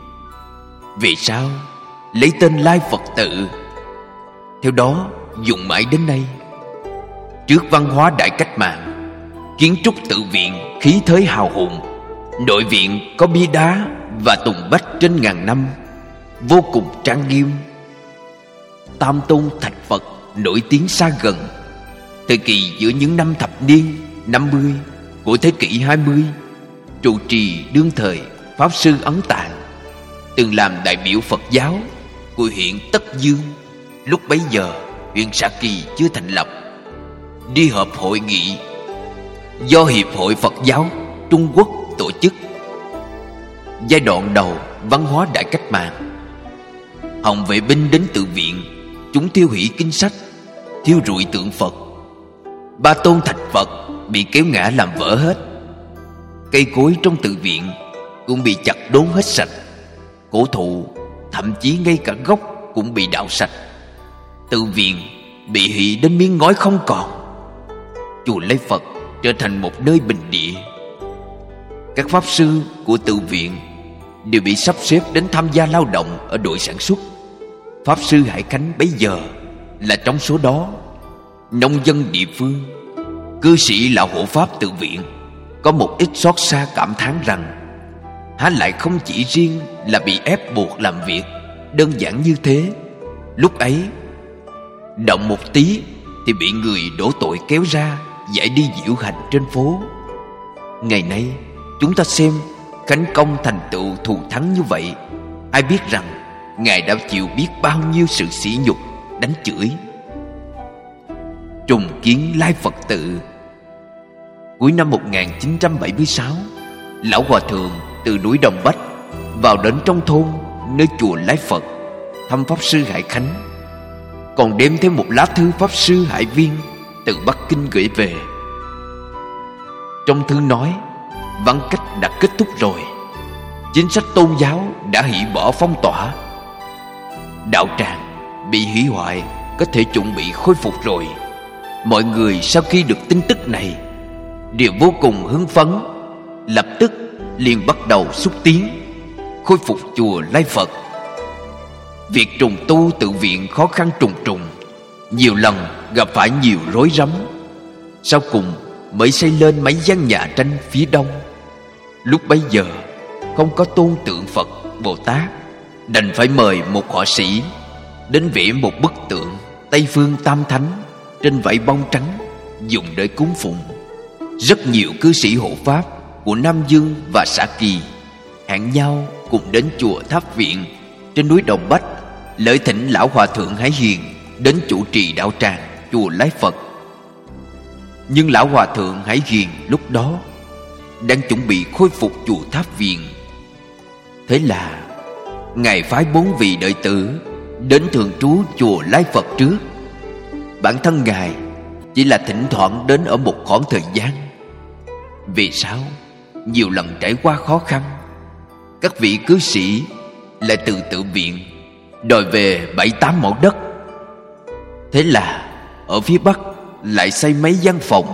Vì sao lấy tên Lai Phật Tự? Theo đó dùng mãi đến nay. Trước văn hóa đại cách mạng, kiến trúc tự viện khí thế hào hùng. Nội viện có bia đá và tùng bách trên ngàn năm, vô cùng trang nghiêm. Tam tôn thạch Phật nổi tiếng xa gần. Thời kỳ giữa những năm thập niên năm mươi của thế kỷ hai mươi, trụ trì đương thời Pháp Sư Ấn Tạng từng làm đại biểu Phật giáo của huyện Tất Dương. Lúc bấy giờ huyện Sa Kỳ chưa thành lập, đi họp hội nghị do Hiệp hội Phật giáo Trung Quốc tổ chức. Giai đoạn đầu văn hóa đại cách mạng, Hồng vệ binh đến tự viện, chúng tiêu hủy kinh sách, thiêu rụi tượng Phật. Ba tôn thạch Phật bị kéo ngã làm vỡ hết. Cây cối trong tự viện cũng bị chặt đốn hết sạch. Cổ thụ, thậm chí ngay cả gốc cũng bị đào sạch. Tự viện bị hủy đến miếng ngói không còn. Chùa Lai Phật trở thành một nơi bình địa. Các pháp sư của tự viện đều bị sắp xếp đến tham gia lao động ở đội sản xuất. Pháp sư Hải Khánh bấy giờ là trong số đó. Nông dân địa phương, cư sĩ lão hộ pháp tự viện có một ít xót xa cảm thán rằng há lại không chỉ riêng là bị ép buộc làm việc đơn giản như thế. Lúc ấy động một tí thì bị người đổ tội kéo ra giải đi diễu hành trên phố. Ngày nay chúng ta xem Khánh Công thành tựu thù thắng như vậy, ai biết rằng Ngài đã chịu biết bao nhiêu sự sỉ nhục, đánh chửi. Trùng kiến Lai Phật Tự. Cuối năm một nghìn chín trăm bảy mươi sáu, lão hòa thượng từ núi Đồng Bách vào đến trong thôn nơi chùa Lai Phật thăm Pháp sư Hải Khánh, còn đem thêm một lá thư Pháp sư Hải Viên từ Bắc Kinh gửi về. Trong thư nói văn cách đã kết thúc rồi, chính sách tôn giáo đã hủy bỏ phong tỏa, đạo tràng bị hủy hoại có thể chuẩn bị khôi phục rồi. Mọi người sau khi được tin tức này đều vô cùng hưng phấn, lập tức liền bắt đầu xúc tiến khôi phục chùa Lai Phật. Việc trùng tu tự viện khó khăn trùng trùng, nhiều lần gặp phải nhiều rối rắm. Sau cùng mới xây lên mấy gian nhà tranh phía đông. Lúc bấy giờ không có tôn tượng Phật Bồ Tát, đành phải mời một họa sĩ đến vẽ một bức tượng Tây Phương Tam Thánh trên vải bông trắng dùng để cúng phụng. Rất nhiều cư sĩ hộ pháp của Nam Dương và Sa Kỳ hẹn nhau cùng đến chùa Tháp Viện trên núi Đồng Bách lợi thỉnh lão hòa thượng Hải Hiền đến chủ trì đạo tràng chùa Lai Phật. Nhưng lão hòa thượng Hải Hiền lúc đó đang chuẩn bị khôi phục chùa Tháp Viện. Thế là Ngài phái bốn vị đệ tử đến thường trú chùa Lai Phật trước. Bản thân Ngài chỉ là thỉnh thoảng đến ở một khoảng thời gian. Vì sao nhiều lần trải qua khó khăn, các vị cư sĩ lại từ tự viện đòi về bảy tám mẫu đất. Thế là ở phía Bắc lại xây mấy gian phòng.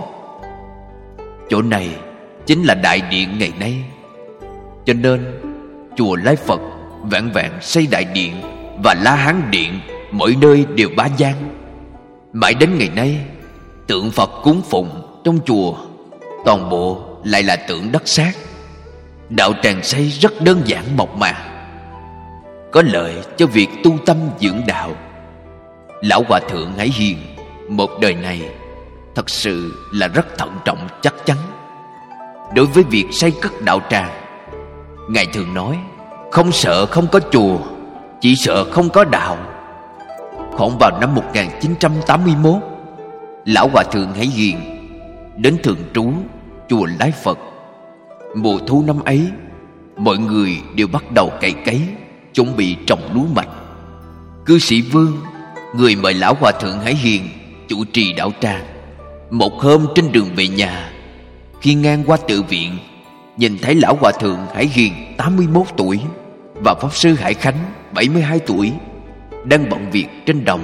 Chỗ này chính là đại điện ngày nay. Cho nên chùa Lai Phật vạn vạn xây đại điện và La Hán điện, mỗi nơi đều ba gian. Mãi đến ngày nay, tượng Phật cúng phụng trong chùa toàn bộ lại là tượng đất sét. Đạo tràng xây rất đơn giản mộc mạc, có lợi cho việc tu tâm dưỡng đạo. Lão Hòa Thượng Hải Hiền một đời này thật sự là rất thận trọng chắc chắn. Đối với việc xây cất đạo tràng, Ngài thường nói: không sợ không có chùa, chỉ sợ không có đạo. Khoảng vào năm một nghìn chín trăm tám mươi mốt, Lão Hòa Thượng Hải Hiền đến thường trú chùa Lái Phật. Mùa thu năm ấy, mọi người đều bắt đầu cày cấy, chuẩn bị trồng lúa mạch. Cư sĩ Vương, người mời Lão Hòa Thượng Hải Hiền chủ trì đạo tràng, một hôm trên đường về nhà, khi ngang qua tự viện, nhìn thấy Lão Hòa Thượng Hải Hiền tám mươi mốt tuổi và Pháp Sư Hải Khánh bảy mươi hai tuổi đang bận việc trên đồng.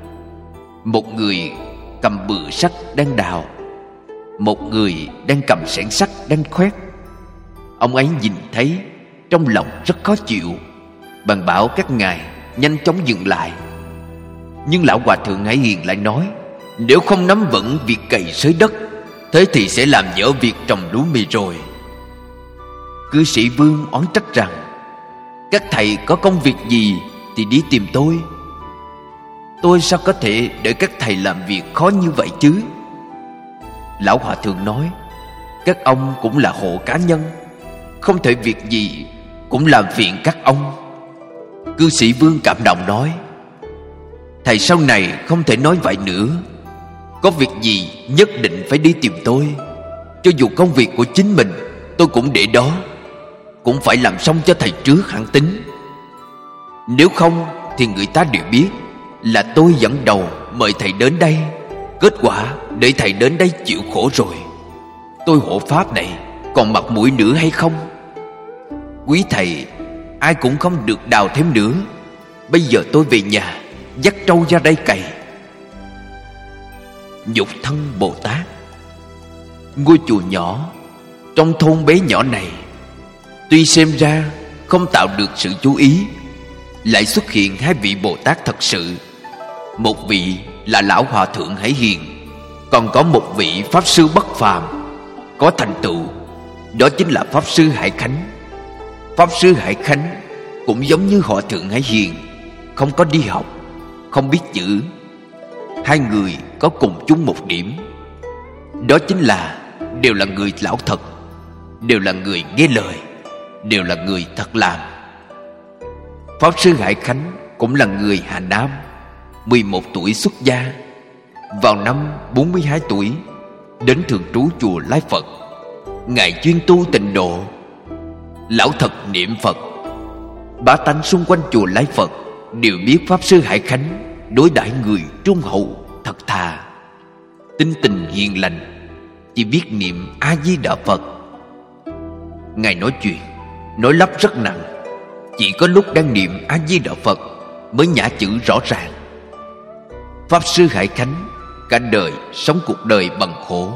Một người cầm bự sắt đang đào, một người đang cầm xẻng sắt đang khoét. Ông ấy nhìn thấy trong lòng rất khó chịu, bèn bảo các ngài nhanh chóng dừng lại. Nhưng Lão Hòa Thượng Hải Hiền lại nói: nếu không nắm vững việc cày xới đất, thế thì sẽ làm dở việc trồng lúa mì rồi. Cư sĩ Vương oán trách rằng: các thầy có công việc gì thì đi tìm tôi, tôi sao có thể để các thầy làm việc khó như vậy chứ? Lão Hòa Thượng nói: các ông cũng là hộ cá nhân, không thể việc gì cũng làm phiền các ông. Cư sĩ Vương cảm động nói: thầy sau này không thể nói vậy nữa, có việc gì nhất định phải đi tìm tôi. Cho dù công việc của chính mình tôi cũng để đó, cũng phải làm xong cho thầy trước hẳn tính. Nếu không thì người ta đều biết là tôi dẫn đầu mời thầy đến đây, kết quả để thầy đến đây chịu khổ rồi. Tôi hộ pháp này còn mặt mũi nữa hay không? Quý thầy ai cũng không được đào thêm nữa. Bây giờ tôi về nhà dắt trâu ra đây cày. Nhục thân Bồ Tát. Ngôi chùa nhỏ trong thôn bé nhỏ này, tuy xem ra không tạo được sự chú ý, lại xuất hiện hai vị Bồ Tát thật sự. Một vị là Lão Hòa Thượng Hải Hiền, còn có một vị Pháp Sư bất phàm có thành tựu, đó chính là Pháp Sư Hải Khánh. Pháp Sư Hải Khánh cũng giống như Hòa Thượng Hải Hiền, không có đi học, không biết chữ. Hai người có cùng chung một điểm, đó chính là đều là người lão thật, đều là người nghe lời, đều là người thật làm. Pháp Sư Hải Khánh cũng là người Hà Nam, mười một tuổi xuất gia. Vào năm bốn mươi hai tuổi đến thường trú chùa Lái Phật. Ngài chuyên tu tịnh độ, lão thật niệm Phật. Bá tánh xung quanh chùa Lái Phật đều biết Pháp Sư Hải Khánh đối đãi người trung hậu, thật thà, tinh tình hiền lành, chỉ biết niệm A Di Đà Phật. Ngài nói chuyện nói lắp rất nặng, chỉ có lúc đang niệm A Di Đà Phật mới nhả chữ rõ ràng. Pháp Sư Hải Khánh cả đời sống cuộc đời bằng khổ,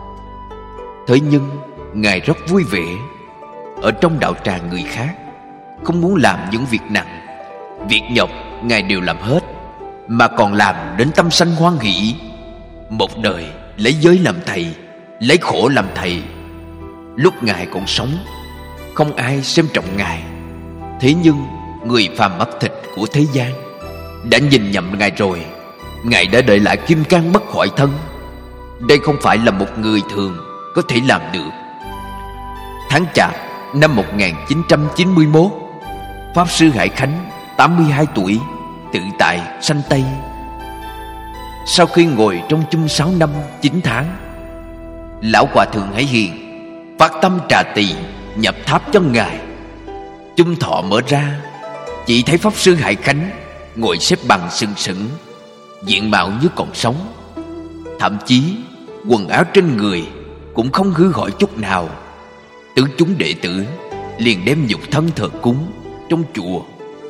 thế nhưng Ngài rất vui vẻ ở trong đạo tràng người khác, không muốn làm những việc nặng. Việc nhọc Ngài đều làm hết, mà còn làm đến tâm sanh hoan hỷ. Một đời lấy giới làm thầy, lấy khổ làm thầy. Lúc Ngài còn sống, không ai xem trọng Ngài. Thế nhưng người phàm mắt thịt của thế gian đã nhìn nhầm Ngài rồi. Ngài đã để lại kim cang bất hoại thân. Đây không phải là một người thường có thể làm được. Tháng Chạp năm một nghìn chín trăm chín mươi mốt, Pháp Sư Hải Khánh tám mươi hai tuổi tự tại sanh Tây. Sau khi ngồi trong chung sáu năm chín tháng, Lão Hòa Thượng Hải Hiền phát tâm trà tỳ nhập tháp cho Ngài. Chung thọ mở ra, chỉ thấy Pháp Sư Hải Khánh ngồi xếp bằng sừng sững, diện mạo như còn sống. Thậm chí quần áo trên người cũng không hư hỏng chút nào. Tướng chúng đệ tử liền đem nhục thân thờ cúng trong chùa.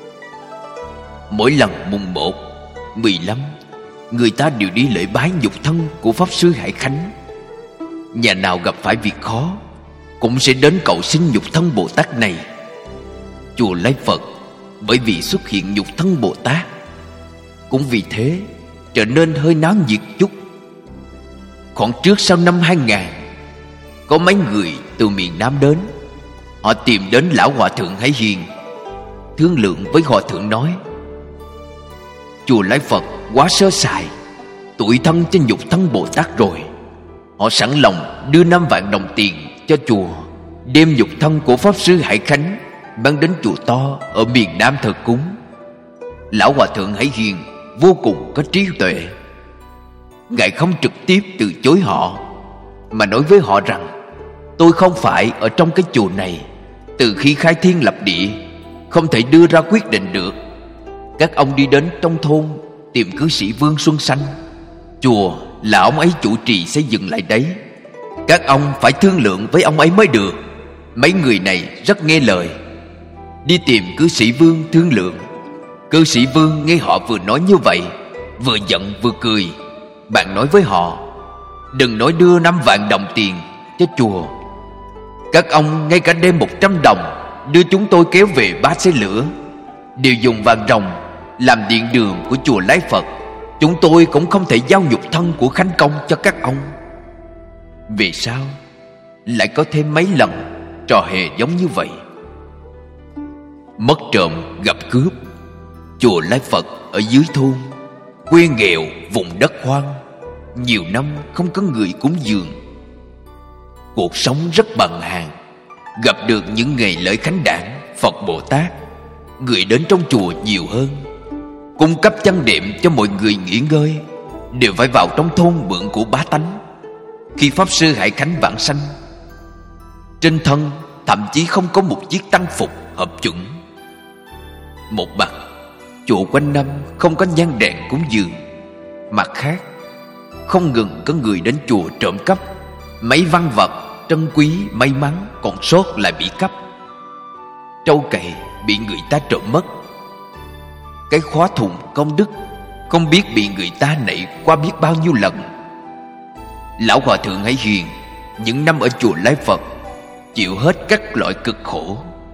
Mỗi lần mùng một, mười lăm, người ta đều đi lễ bái nhục thân của Pháp Sư Hải Khánh. Nhà nào gặp phải việc khó cũng sẽ đến cầu xin nhục thân Bồ Tát này. Chùa Lái Phật bởi vì xuất hiện nhục thân Bồ Tát, cũng vì thế trở nên hơi náo nhiệt chút. Khoảng trước sau năm hai nghìn, có mấy người từ miền Nam đến. Họ tìm đến lão hòa thượng Hải Hiền, thương lượng với hòa thượng nói: chùa Lai Phật quá sơ sài, tủi thân cho nhục thân Bồ Tát rồi. Họ sẵn lòng đưa năm vạn đồng tiền cho chùa, đem nhục thân của Pháp Sư Hải Khánh mang đến chùa to ở miền Nam thờ cúng. Lão hòa thượng Hải Hiền vô cùng có trí tuệ. Ngài không trực tiếp từ chối họ, mà nói với họ rằng: tôi không phải ở trong cái chùa này, từ khi khai thiên lập địa không thể đưa ra quyết định được. Các ông đi đến trong thôn tìm cư sĩ Vương Xuân Xanh. Chùa là ông ấy chủ trì xây dựng lại đấy. Các ông phải thương lượng với ông ấy mới được. Mấy người này rất nghe lời. Đi tìm cư sĩ Vương thương lượng. Cư sĩ Vương nghe họ vừa nói như vậy, vừa giận vừa cười. Bạn nói với họ: đừng nói đưa năm vạn đồng tiền cho chùa, các ông ngay cả đem một trăm đồng đưa chúng tôi kéo về ba xe lửa, đều dùng vàng ròng làm điện đường của chùa Lai Phật, chúng tôi cũng không thể giao nhục thân của Khánh Công cho các ông. Vì sao lại có thêm mấy lần trò hề giống như vậy? Mất trộm gặp cướp. Chùa Lai Phật ở dưới thôn, quê nghèo, vùng đất hoang, nhiều năm không có người cúng dường. Cuộc sống rất bằng hàng. Gặp được những ngày lễ khánh đản Phật Bồ Tát, người đến trong chùa nhiều hơn. Cung cấp chăn đệm cho mọi người nghỉ ngơi đều phải vào trong thôn mượn của bá tánh. Khi Pháp Sư Hải Khánh vãng sanh, trên thân thậm chí không có một chiếc tăng phục hợp chuẩn. Một mặt, chùa quanh năm không có nhang đèn cúng dường. Mặt khác, không ngừng có người đến chùa trộm cắp. Mấy văn vật trân quý may mắn còn sót lại bị cắp. Trâu cày bị người ta trộm mất. Cái khóa thùng công đức không biết bị người ta nạy qua biết bao nhiêu lần. Lão hòa thượng Hải Hiền những năm ở chùa Lai Phật chịu hết các loại cực khổ.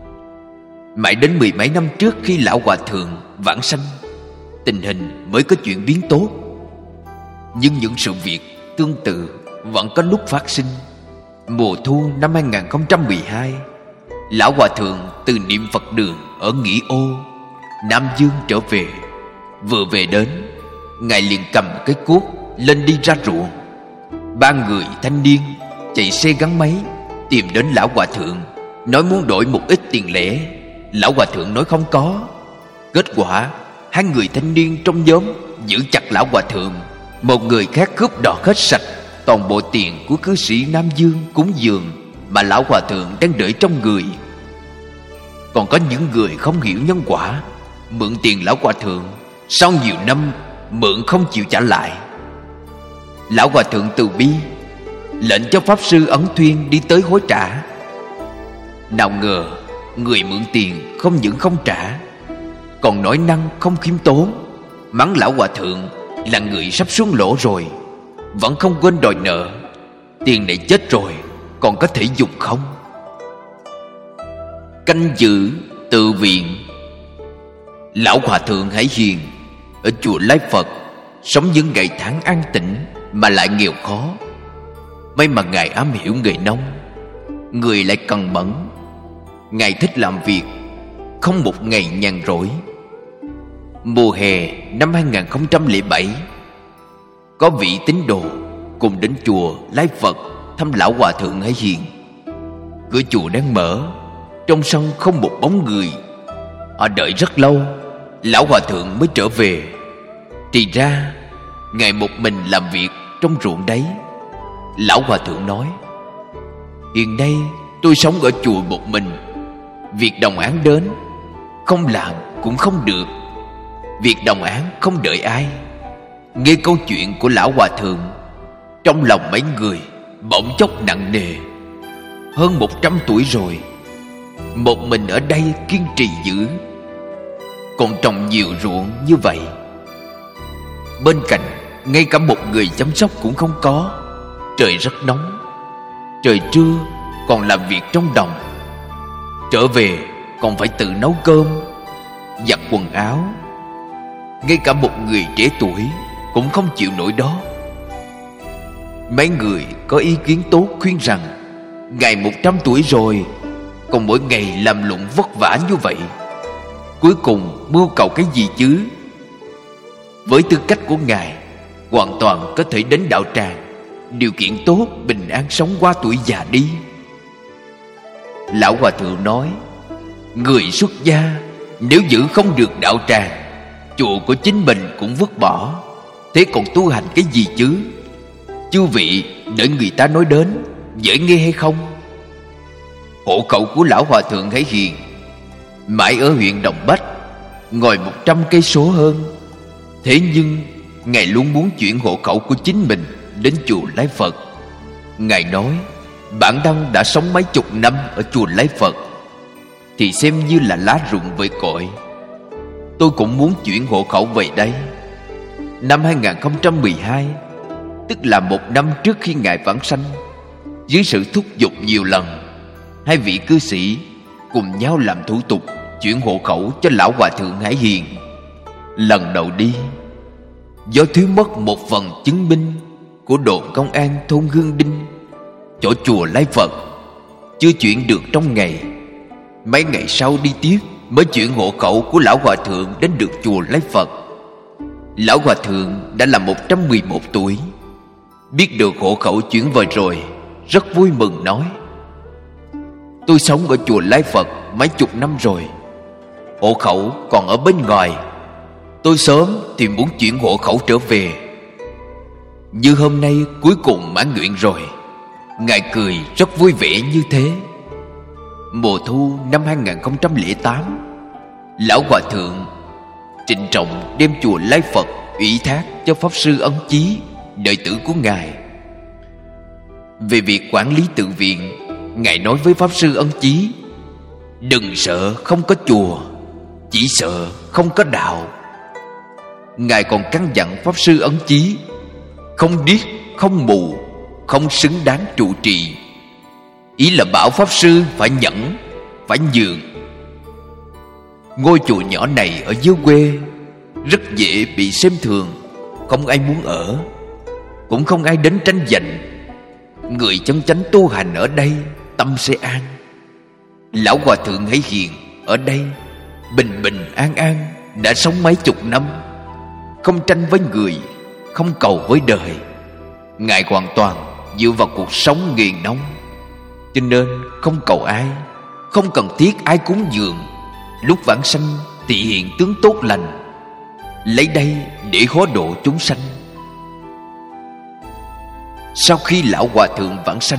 Mãi đến mười mấy năm trước khi lão hòa thượng vãng sanh, tình hình mới có chuyển biến tốt. Nhưng những sự việc tương tự vẫn có lúc phát sinh. Mùa thu năm hai nghìn không trăm mười hai, lão hòa thượng từ niệm Phật đường ở Nghĩ Ô, Nam Dương trở về. Vừa về đến, ngài liền cầm cái cuốc lên đi ra ruộng. Ba người thanh niên chạy xe gắn máy tìm đến lão hòa thượng, nói muốn đổi một ít tiền lẻ. Lão hòa thượng nói không có. Kết quả hai người thanh niên trong nhóm giữ chặt lão hòa thượng. Một người khác cướp đoạt hết sạch toàn bộ tiền của cư sĩ Nam Dương cúng dường mà lão hòa thượng đang đợi trong người. Còn có những người không hiểu nhân quả, mượn tiền lão hòa thượng, sau nhiều năm mượn không chịu trả lại. Lão hòa thượng từ bi, lệnh cho pháp sư Ấn Thuyên đi tới hối trả. Nào ngờ người mượn tiền không những không trả, còn nói năng không khiêm tốn, mắng lão hòa thượng là người sắp xuống lỗ rồi, vẫn không quên đòi nợ. Tiền này chết rồi còn có thể dùng không? Canh giữ tự viện. Lão hòa thượng Hải Hiền ở chùa Lai Phật sống những ngày tháng an tĩnh mà lại nghèo khó. May mà ngài am hiểu nghề nông, người lại cần mẫn. Ngài thích làm việc, không một ngày nhàn rỗi. Mùa hè năm hai nghìn không trăm lẻ bảy, có vị tín đồ cùng đến chùa Lai Phật thăm lão hòa thượng Hải Hiền. Cửa chùa đang mở, trong sân không một bóng người. Họ đợi rất lâu, lão hòa thượng mới trở về. Thì ra ngài một mình làm việc trong ruộng đấy. Lão hòa thượng nói: hiện nay tôi sống ở chùa một mình. Việc đồng án đến, không làm cũng không được. Việc đồng án không đợi ai. Nghe câu chuyện của lão hòa thượng, trong lòng mấy người bỗng chốc nặng nề. Hơn một trăm tuổi rồi, một mình ở đây kiên trì giữ, còn trồng nhiều ruộng như vậy. Bên cạnh ngay cả một người chăm sóc cũng không có. Trời rất nóng, trời trưa còn làm việc trong đồng, trở về còn phải tự nấu cơm, giặt quần áo. Ngay cả một người trẻ tuổi cũng không chịu nổi đó. Mấy người có ý kiến tốt khuyên rằng Ngài một trăm tuổi rồi, còn mỗi ngày làm lụng vất vả như vậy, cuối cùng mưu cầu cái gì chứ? Với tư cách của Ngài, hoàn toàn có thể đến đạo tràng, điều kiện tốt, bình an sống qua tuổi già đi. Lão hòa thượng nói, người xuất gia nếu giữ không được đạo tràng, chùa của chính mình cũng vứt bỏ, thế còn tu hành cái gì chứ? Chư vị đợi người ta nói đến, dễ nghe hay không? Hộ khẩu của lão hòa thượng Hải Hiền mãi ở huyện Đồng Bách, ngồi một trăm cây số hơn. Thế nhưng Ngài luôn muốn chuyển hộ khẩu của chính mình đến chùa Lái Phật. Ngài nói, bản thân đã sống mấy chục năm ở chùa Lái Phật thì xem như là lá rụng về cội. Tôi cũng muốn chuyển hộ khẩu về đây. Năm hai nghìn không trăm mười hai, tức là một năm trước khi Ngài vãng sanh, dưới sự thúc giục nhiều lần, hai vị cư sĩ cùng nhau làm thủ tục chuyển hộ khẩu cho lão hòa thượng Hải Hiền. Lần đầu đi, do thiếu mất một phần chứng minh của đồn công an thôn Hương Đinh, chỗ chùa Lái Phật, chưa chuyển được trong ngày. Mấy ngày sau đi tiếp mới chuyển hộ khẩu của lão hòa thượng đến được chùa Lái Phật. Lão hòa thượng đã là một trăm mười một tuổi, biết được hộ khẩu chuyển về rồi, rất vui mừng nói, tôi sống ở chùa Lái Phật mấy chục năm rồi, hộ khẩu còn ở bên ngoài. Tôi sớm thì muốn chuyển hộ khẩu trở về, như hôm nay cuối cùng mãn nguyện rồi. Ngài cười rất vui vẻ như thế. Mùa thu năm hai nghìn không trăm lẻ tám, lão hòa thượng trịnh trọng đem chùa Lái Phật ủy thác cho pháp sư Ấn Chí, đệ tử của Ngài. Về việc quản lý tự viện, Ngài nói với pháp sư Ấn Chí, đừng sợ không có chùa, chỉ sợ không có đạo. Ngài còn căn dặn pháp sư Ấn Chí không điếc, không mù, không xứng đáng trụ trì. Ý là bảo pháp sư phải nhẫn, phải nhường. Ngôi chùa nhỏ này ở dưới quê rất dễ bị xem thường, không ai muốn ở, cũng không ai đến tranh giành. Người chân chánh tu hành ở đây tâm sẽ an. Lão hòa thượng Hải Hiền ở đây bình bình an an đã sống mấy chục năm, không tranh với người, không cầu với đời. Ngài hoàn toàn dựa vào cuộc sống nghiền nông, cho nên không cầu ai, không cần thiết ai cúng dường. Lúc vãng sanh thì hiện tướng tốt lành, lấy đây để hóa độ chúng sanh. Sau khi lão hòa thượng vãng sanh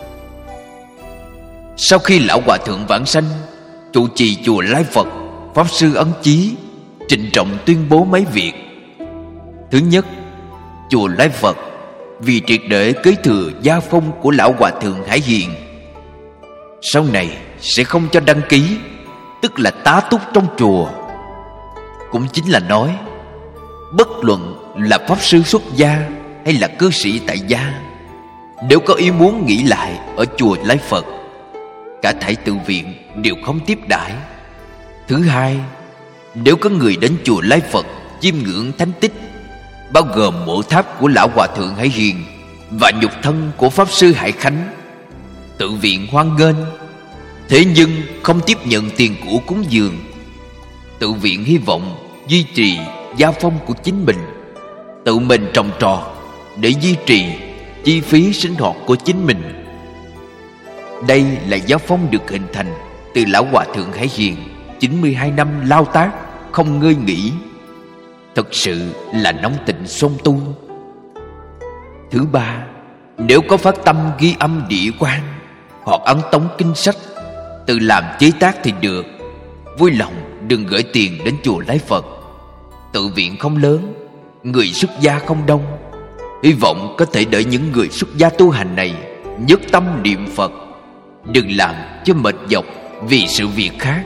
Sau khi lão hòa thượng vãng sanh, trụ trì chùa Lái Phật pháp sư Ấn Chí trịnh trọng tuyên bố mấy việc. Thứ nhất, chùa Lái Phật vì triệt để kế thừa gia phong của lão hòa thượng Hải Hiền, sau này sẽ không cho đăng ký, tức là tá túc trong chùa. Cũng chính là nói, bất luận là pháp sư xuất gia hay là cư sĩ tại gia, nếu có ý muốn nghỉ lại ở chùa Lái Phật, cả thảy tự viện đều không tiếp đãi. Thứ hai, nếu có người đến chùa Lái Phật chiêm ngưỡng thánh tích, bao gồm mộ tháp của lão hòa thượng Hải Hiền và nhục thân của pháp sư Hải Khánh, tự viện hoan nghênh, thế nhưng không tiếp nhận tiền của cúng dường. Tự viện hy vọng duy trì gia phong của chính mình, tự mình trồng trọt để duy trì chi phí sinh hoạt của chính mình. Đây là giáo phong được hình thành từ lão hòa thượng Hải Hiền chín mươi hai năm lao tác không ngơi nghỉ, thật sự là nóng tình song tu. Thứ ba, nếu có phát tâm ghi âm địa quan hoặc ấn tống kinh sách, tự làm chế tác thì được, vui lòng đừng gửi tiền đến chùa Lái Phật. Tự viện không lớn, người xuất gia không đông, hy vọng có thể đợi những người xuất gia tu hành này nhất tâm niệm Phật, đừng làm cho mệt nhọc vì sự việc khác.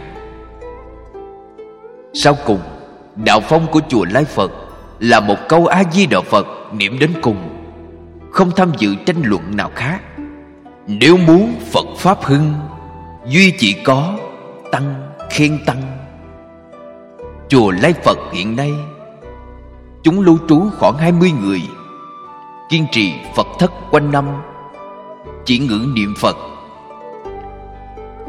Sau cùng, đạo phong của chùa Lái Phật là một câu A Di Đà Phật niệm đến cùng, không tham dự tranh luận nào khác. Nếu muốn Phật pháp hưng, duy chỉ có tăng khen tăng. Chùa Lái Phật hiện nay chúng lưu trú khoảng hai mươi người, kiên trì Phật thất quanh năm, chỉ ngữ niệm Phật,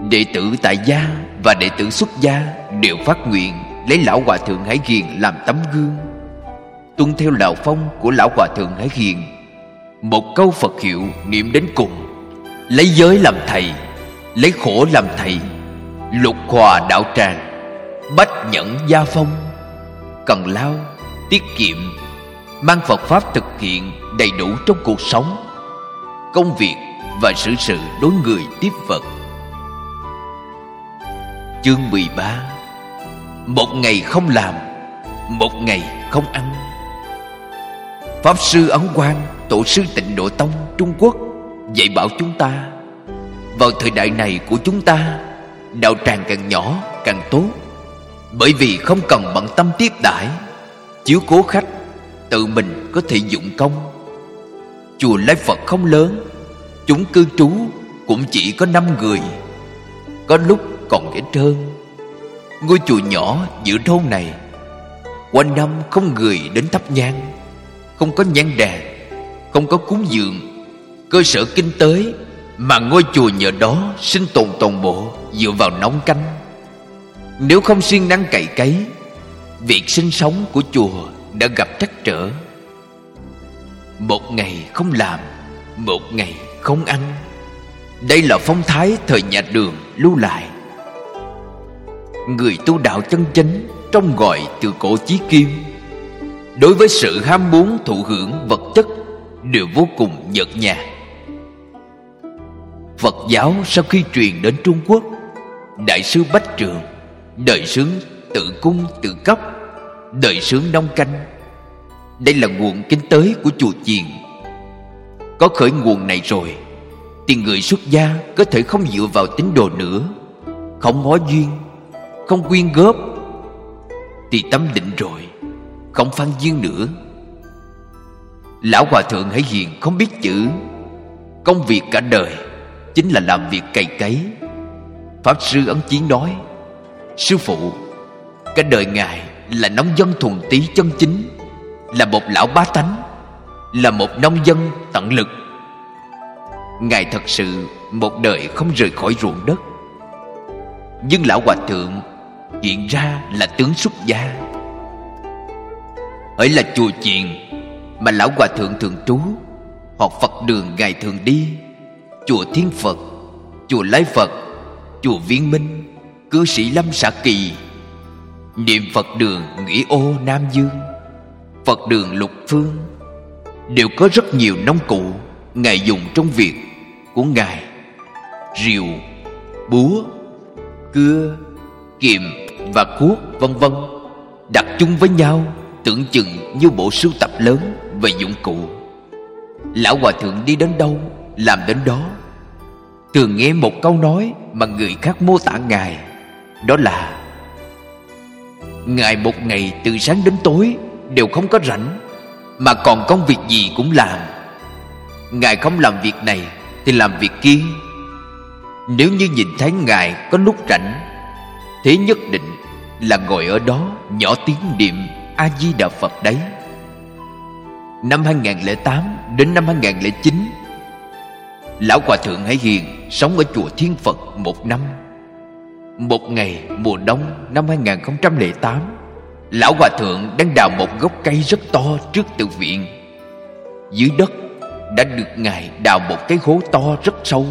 Đệ tử tại gia và đệ tử xuất gia đều phát nguyện lấy Lão Hòa Thượng Hải Hiền làm tấm gương, tuân theo đạo phong của Lão Hòa Thượng Hải Hiền. Một câu Phật hiệu niệm đến cùng: lấy giới làm thầy, lấy khổ làm thầy, lục hòa đạo tràng, bách nhẫn gia phong. Cần lao, tiết kiệm, mang Phật Pháp thực hiện đầy đủ trong cuộc sống, công việc và xử sự đối người tiếp vật. Chương mười ba. Một ngày không làm, một ngày không ăn. Pháp Sư Ấn Quang, tổ sư Tịnh Độ Tông Trung Quốc dạy bảo chúng ta, vào thời đại này của chúng ta, đạo tràng càng nhỏ càng tốt, bởi vì không cần bận tâm tiếp đãi, chiếu cố khách, tự mình có thể dụng công. Chùa Lai Phật không lớn, chúng cư trú cũng chỉ có năm người, có lúc còn ít hơn. Ngôi chùa nhỏ giữa thôn này, quanh năm không người đến thắp nhang, không có nhang đèn, không có cúng dường, cơ sở kinh tế mà ngôi chùa nhờ đó sinh tồn toàn bộ dựa vào nông canh. Nếu không siêng năng cày cấy, việc sinh sống của chùa đã gặp trắc trở. Một ngày không làm, một ngày không ăn. Đây là phong thái thời nhà Đường lưu lại. Người tu đạo chân chính trông gọi từ cổ chí kim, đối với sự ham muốn thụ hưởng vật chất đều vô cùng nhợt nhạt. Phật giáo sau khi truyền đến Trung Quốc, Đại sư Bách Trường đời xướng tự cung tự cấp, đời xướng nông canh. Đây là nguồn kinh tế của chùa chiền. Có khởi nguồn này rồi thì người xuất gia có thể không dựa vào tín đồ nữa, không ngó duyên, không quyên góp, thì tâm định rồi, không phan duyên nữa. Lão Hòa Thượng Hải Hiền không biết chữ, công việc cả đời chính là làm việc cày cấy. Pháp Sư Ấn Chiến nói: sư phụ, cả đời ngài là nông dân thuần túy chân chính, là một lão bá tánh, là một nông dân tận lực. Ngài thật sự một đời không rời khỏi ruộng đất. Nhưng Lão Hòa Thượng hiện ra là tướng xuất gia. Ở là chùa chiền mà Lão Hòa Thượng thường trú, hoặc Phật đường ngài thường đi, chùa Thiên Phật, chùa Lai Phật, chùa Viên Minh, cư sĩ Lâm Xã Kỳ, niệm Phật đường Nghĩa Ô Nam Dương, Phật đường Lục Phương, đều có rất nhiều nông cụ ngài dùng trong việc của ngài: rìu, búa, cưa, kiềm và cuốc, vân vân, đặt chung với nhau tưởng chừng như bộ sưu tập lớn về dụng cụ. Lão Hòa Thượng đi đến đâu làm đến đó. Thường nghe một câu nói mà người khác mô tả ngài, đó là: ngài một ngày từ sáng đến tối đều không có rảnh, mà còn công việc gì cũng làm. Ngài không làm việc này thì làm việc kia. Nếu như nhìn thấy ngài có lúc rảnh, thế nhất định là ngồi ở đó nhỏ tiếng niệm A Di Đà Phật đấy. Năm hai nghìn lẻ tám đến năm hai nghìn lẻ chín, Lão Hòa Thượng Hải Hiền sống ở chùa Thiên Phật một năm. Một ngày mùa đông năm hai nghìn không trăm lẻ tám, Lão Hòa Thượng đang đào một gốc cây rất to trước tự viện. Dưới đất đã được ngài đào một cái hố to rất sâu.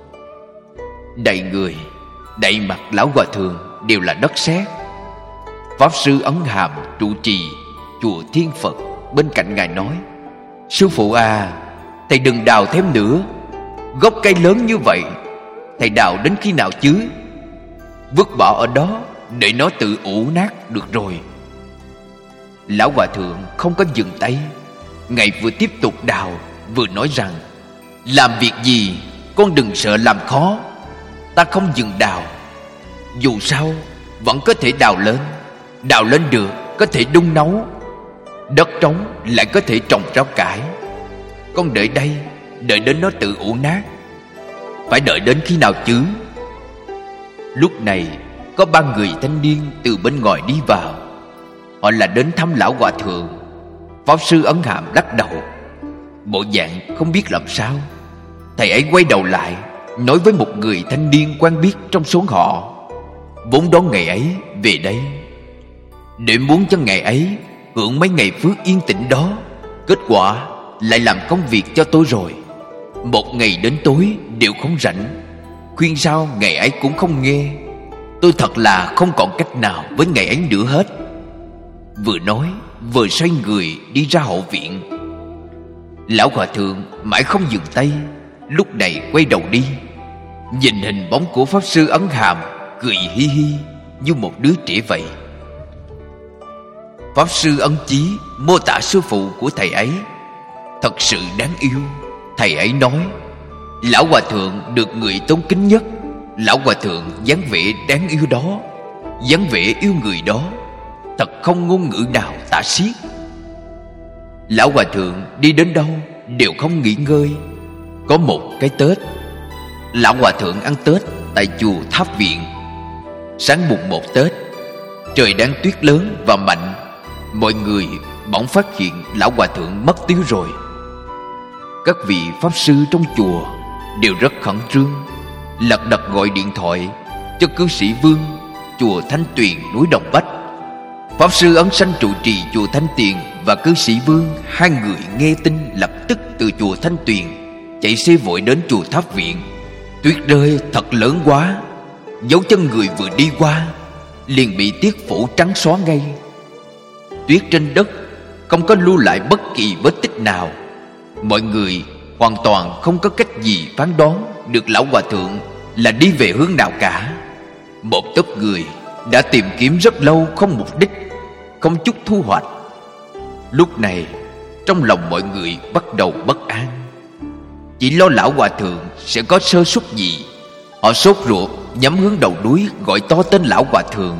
Đầy người, đầy mặt Lão Hòa Thượng đều là đất sét. Pháp Sư Ấn Hàm trụ trì chùa Thiên Phật bên cạnh ngài nói: sư phụ à, thầy đừng đào thêm nữa. Gốc cây lớn như vậy, thầy đào đến khi nào chứ? Vứt bỏ ở đó để nó tự ủ nát được rồi. Lão Hòa Thượng không có dừng tay. Ngài vừa tiếp tục đào vừa nói rằng: làm việc gì con đừng sợ làm khó, ta không dừng đào. Dù sao vẫn có thể đào lên. Đào lên được có thể đun nấu, đất trống lại có thể trồng rau cải. Con đợi đây, đợi đến nó tự ủ nát. Phải đợi đến khi nào chứ? Lúc này có ba người thanh niên từ bên ngoài đi vào. Họ là đến thăm Lão Hòa Thượng. Pháp Sư Ấn Hàm lắc đầu, bộ dạng không biết làm sao. Thầy ấy quay đầu lại, nói với một người thanh niên quen biết trong số họ, vốn đón ngày ấy về đây để muốn cho ngày ấy hưởng mấy ngày phước yên tĩnh đó. Kết quả lại làm công việc cho tôi rồi. Một ngày đến tối đều không rảnh, khuyên sao ngày ấy cũng không nghe. Tôi thật là không còn cách nào với ngày ấy nữa hết. Vừa nói vừa xoay người đi ra hậu viện. Lão hòa thượng mãi không dừng tay, lúc này quay đầu đi, nhìn hình bóng của pháp sư ấn hàm, cười hi hi như một đứa trẻ vậy. Pháp sư Ấn Chí mô tả sư phụ của thầy ấy thật sự đáng yêu. Thầy ấy nói, lão hòa thượng được người tôn kính nhất. Lão hòa thượng dáng vẻ đáng yêu đó, dáng vẻ yêu người đó, thật không ngôn ngữ nào tả xiết. Lão hòa thượng đi đến đâu đều không nghỉ ngơi. Có một cái Tết, lão hòa thượng ăn Tết tại chùa Tháp Viện. Sáng mùng một Tết, trời đang tuyết lớn và mạnh. Mọi người bỗng phát hiện lão hòa thượng mất tiêu rồi. Các vị pháp sư trong chùa đều rất khẩn trương, lật đật gọi điện thoại cho cư sĩ Vương, chùa Thanh Tuyền núi Đồng Bách. Pháp sư Ấn Sanh trụ trì chùa Thanh Tuyền và cư sĩ Vương, hai người nghe tin lập tức từ chùa Thanh Tuyền chạy xe vội đến chùa Tháp Viện. Tuyết rơi thật lớn quá, dấu chân người vừa đi qua liền bị tuyết phủ trắng xóa ngay. Tuyết trên đất không có lưu lại bất kỳ vết tích nào. Mọi người hoàn toàn không có cách gì phán đoán được lão hòa thượng là đi về hướng nào cả. Một tốp người đã tìm kiếm rất lâu không mục đích, không chút thu hoạch. Lúc này trong lòng mọi người bắt đầu bất an, chỉ lo lão hòa thượng sẽ có sơ suất gì. Họ sốt ruột nhắm hướng đầu núi gọi to tên lão hòa thượng.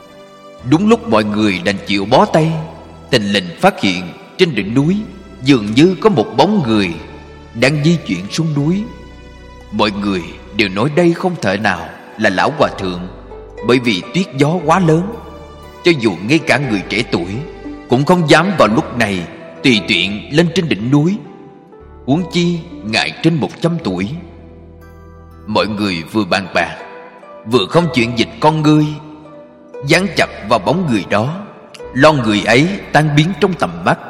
Đúng lúc mọi người đành chịu bó tay, tình lình phát hiện trên đỉnh núi dường như có một bóng người đang di chuyển xuống núi. Mọi người đều nói đây không thể nào là lão hòa thượng, bởi vì tuyết gió quá lớn, cho dù ngay cả người trẻ tuổi cũng không dám vào lúc này tùy tiện lên trên đỉnh núi, huống chi ngài trên một trăm tuổi. Mọi người vừa bàn bạc vừa không chuyển dịch con ngươi, dán chặt vào bóng người đó, lo người ấy tan biến trong tầm mắt.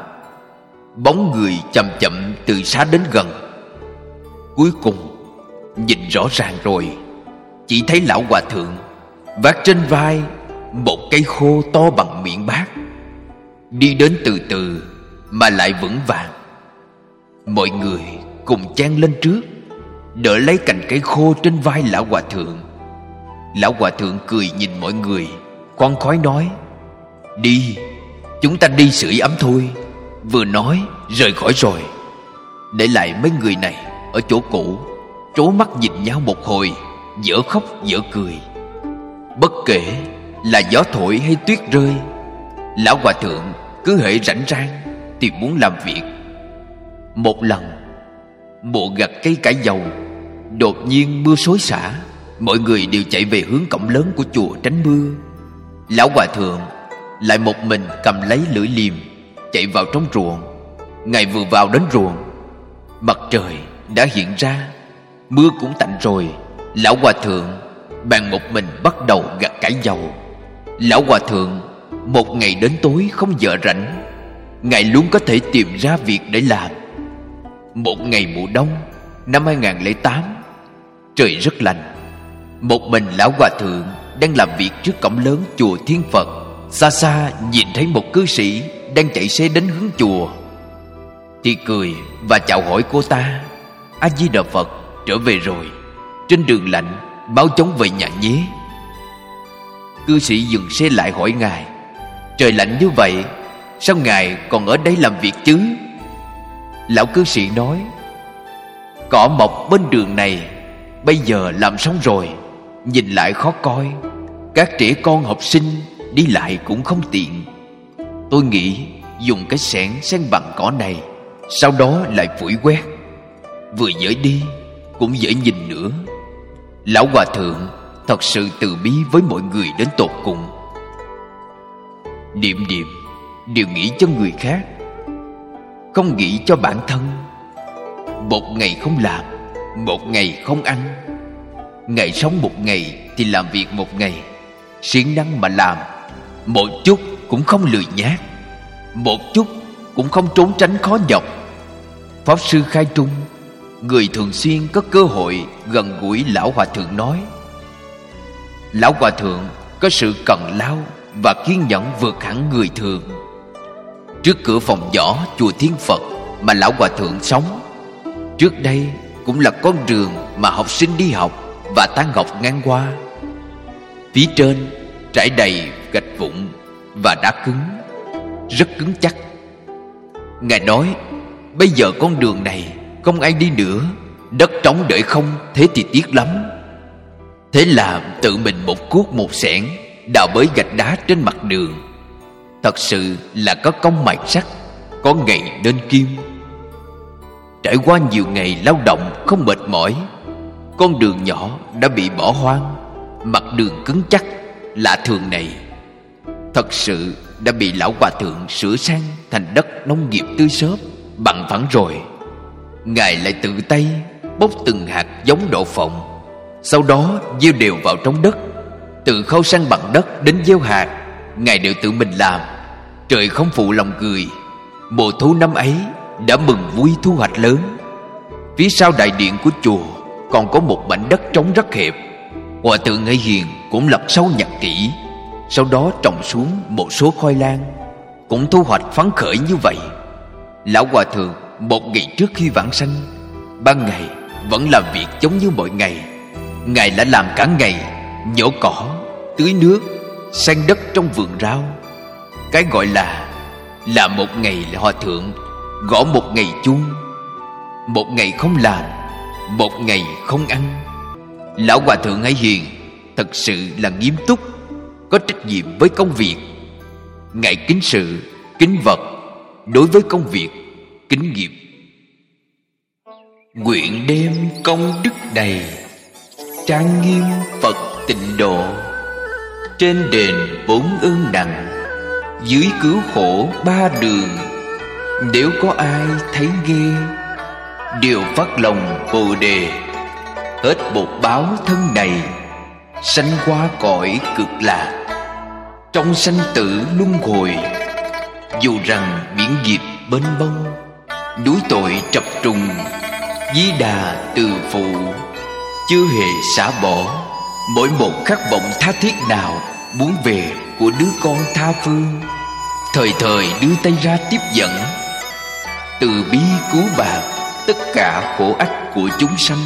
Bóng người chậm chậm từ xa đến gần. Cuối cùng nhìn rõ ràng rồi, chỉ thấy lão hòa thượng vác trên vai một cây khô to bằng miệng bát, đi đến từ từ mà lại vững vàng. Mọi người cùng chen lên trước, đỡ lấy cành cây khô trên vai lão hòa thượng. Lão hòa thượng cười nhìn mọi người, khoan khoái nói, đi, chúng ta đi sưởi ấm thôi. Vừa nói rời khỏi rồi, để lại mấy người này ở chỗ cũ, trố mắt nhìn nhau một hồi, dở khóc dở cười. Bất kể là gió thổi hay tuyết rơi, lão hòa thượng cứ hễ rảnh rang thì muốn làm việc. Một lần mùa gặt cây cải dầu, đột nhiên mưa xối xả, mọi người đều chạy về hướng cổng lớn của chùa tránh mưa. Lão hòa thượng lại một mình cầm lấy lưỡi liềm chạy vào trong ruộng. Ngài vừa vào đến ruộng, mặt trời đã hiện ra, mưa cũng tạnh rồi. Lão hòa thượng bèn một mình bắt đầu gặt cải dầu. Lão hòa thượng một ngày đến tối không vợ rảnh, ngài luôn có thể tìm ra việc để làm. Một ngày mùa đông năm hai không không tám, trời rất lạnh. Một mình lão hòa thượng đang làm việc trước cổng lớn chùa Thiên Phật. Xa xa nhìn thấy một cư sĩ đang chạy xe đến hướng chùa, thì cười và chào hỏi cô ta, A Di Đà Phật, trở về rồi, trên đường lạnh, mau chóng về nhà nhé. Cư sĩ dừng xe lại hỏi ngài, trời lạnh như vậy, sao ngài còn ở đây làm việc chứ? Lão cư sĩ nói, cỏ mọc bên đường này bây giờ làm xong rồi, nhìn lại khó coi, các trẻ con học sinh đi lại cũng không tiện. Tôi nghĩ dùng cái xẻng xen bằng cỏ này, sau đó lại phủi quét, vừa dễ đi cũng dễ nhìn nữa. Lão hòa thượng thật sự từ bi với mọi người đến tột cùng. Niệm niệm đều nghĩ cho người khác, không nghĩ cho bản thân. Một ngày không làm, một ngày không ăn. Ngày sống một ngày thì làm việc một ngày, siêng năng mà làm, một chút cũng không lười nhác, một chút cũng không trốn tránh khó nhọc. Pháp Sư Khai Trung, người thường xuyên có cơ hội gần gũi Lão Hòa Thượng, nói: Lão Hòa Thượng có sự cần lao và kiên nhẫn vượt hẳn người thường. Trước cửa phòng nhỏ chùa Thiên Phật mà Lão Hòa Thượng sống, trước đây cũng là con đường mà học sinh đi học và tan học ngang qua. Phía trên trải đầy gạch vụn và đá cứng, rất cứng chắc. Ngài nói bây giờ con đường này không ai đi nữa, đất trống để không, thế thì tiếc lắm. Thế là tự mình một cuốc một xẻng đào bới gạch đá trên mặt đường. Thật sự là có công mài sắt, có ngày nên kim. Trải qua nhiều ngày lao động không mệt mỏi, con đường nhỏ đã bị bỏ hoang. Mặt đường cứng chắc lạ thường này thật sự đã bị Lão Hòa Thượng sửa sang thành đất nông nghiệp tươi xốp, bằng phẳng rồi. Ngài lại tự tay bốc từng hạt giống đậu phộng, sau đó gieo đều vào trong đất. Từ khâu săn bằng đất đến gieo hạt, Ngài đều tự mình làm. Trời không phụ lòng người, mùa thu năm ấy đã mừng vui thu hoạch lớn. Phía sau đại điện của chùa còn có một mảnh đất trống rất hẹp. Hòa Thượng Ngải Hiền cũng lật sâu nhặt kỹ, sau đó trồng xuống một số khoai lang, cũng thu hoạch phấn khởi như vậy. Lão Hòa Thượng một ngày trước khi vãng sanh, ban ngày vẫn làm việc giống như mọi ngày. Ngài đã làm cả ngày, nhổ cỏ, tưới nước, san đất trong vườn rau. Cái gọi là là một ngày là Hòa Thượng gõ một ngày chuông, một ngày không làm, một ngày không ăn. Lão Hòa Thượng Ngải Hiền thật sự là nghiêm túc, có trách nhiệm với công việc. Ngài kính sự, kính vật, đối với công việc kính nghiệp. Nguyện đem công đức đầy, trang nghiêm Phật tịnh độ. Trên đền bốn ơn nặng, dưới cứu khổ ba đường. Nếu có ai thấy nghe, đều phát lòng Bồ Đề. Hết bột báo thân này, sanh qua cõi cực lạc. Trong sanh tử luân hồi, dù rằng biển nghiệp mênh mông, núi tội trập trùng, Di Đà từ phụ, chưa hề xả bỏ. Mỗi một khát vọng tha thiết nào muốn về của đứa con tha phương, thời thời đưa tay ra tiếp dẫn, từ bi cứu bạc tất cả khổ ách của chúng sanh.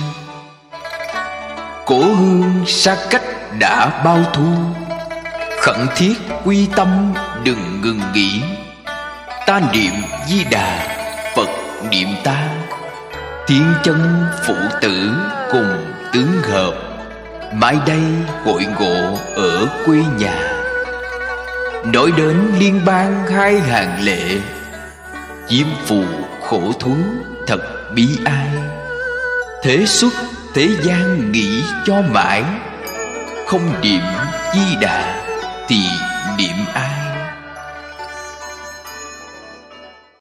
Cổ hương xa cách đã bao thu, khẩn thiết quy tâm đừng ngừng nghỉ. Ta niệm Di Đà, Phật niệm ta, thiên chân phụ tử cùng tướng hợp. Mãi đây hội ngộ ở quê nhà, nói đến liên bang hai hàng lệ. Chiêm phù khổ thú thật bi ai, thế xuất thế gian nghĩ cho mãi. Không niệm Di Đà thì niệm ai?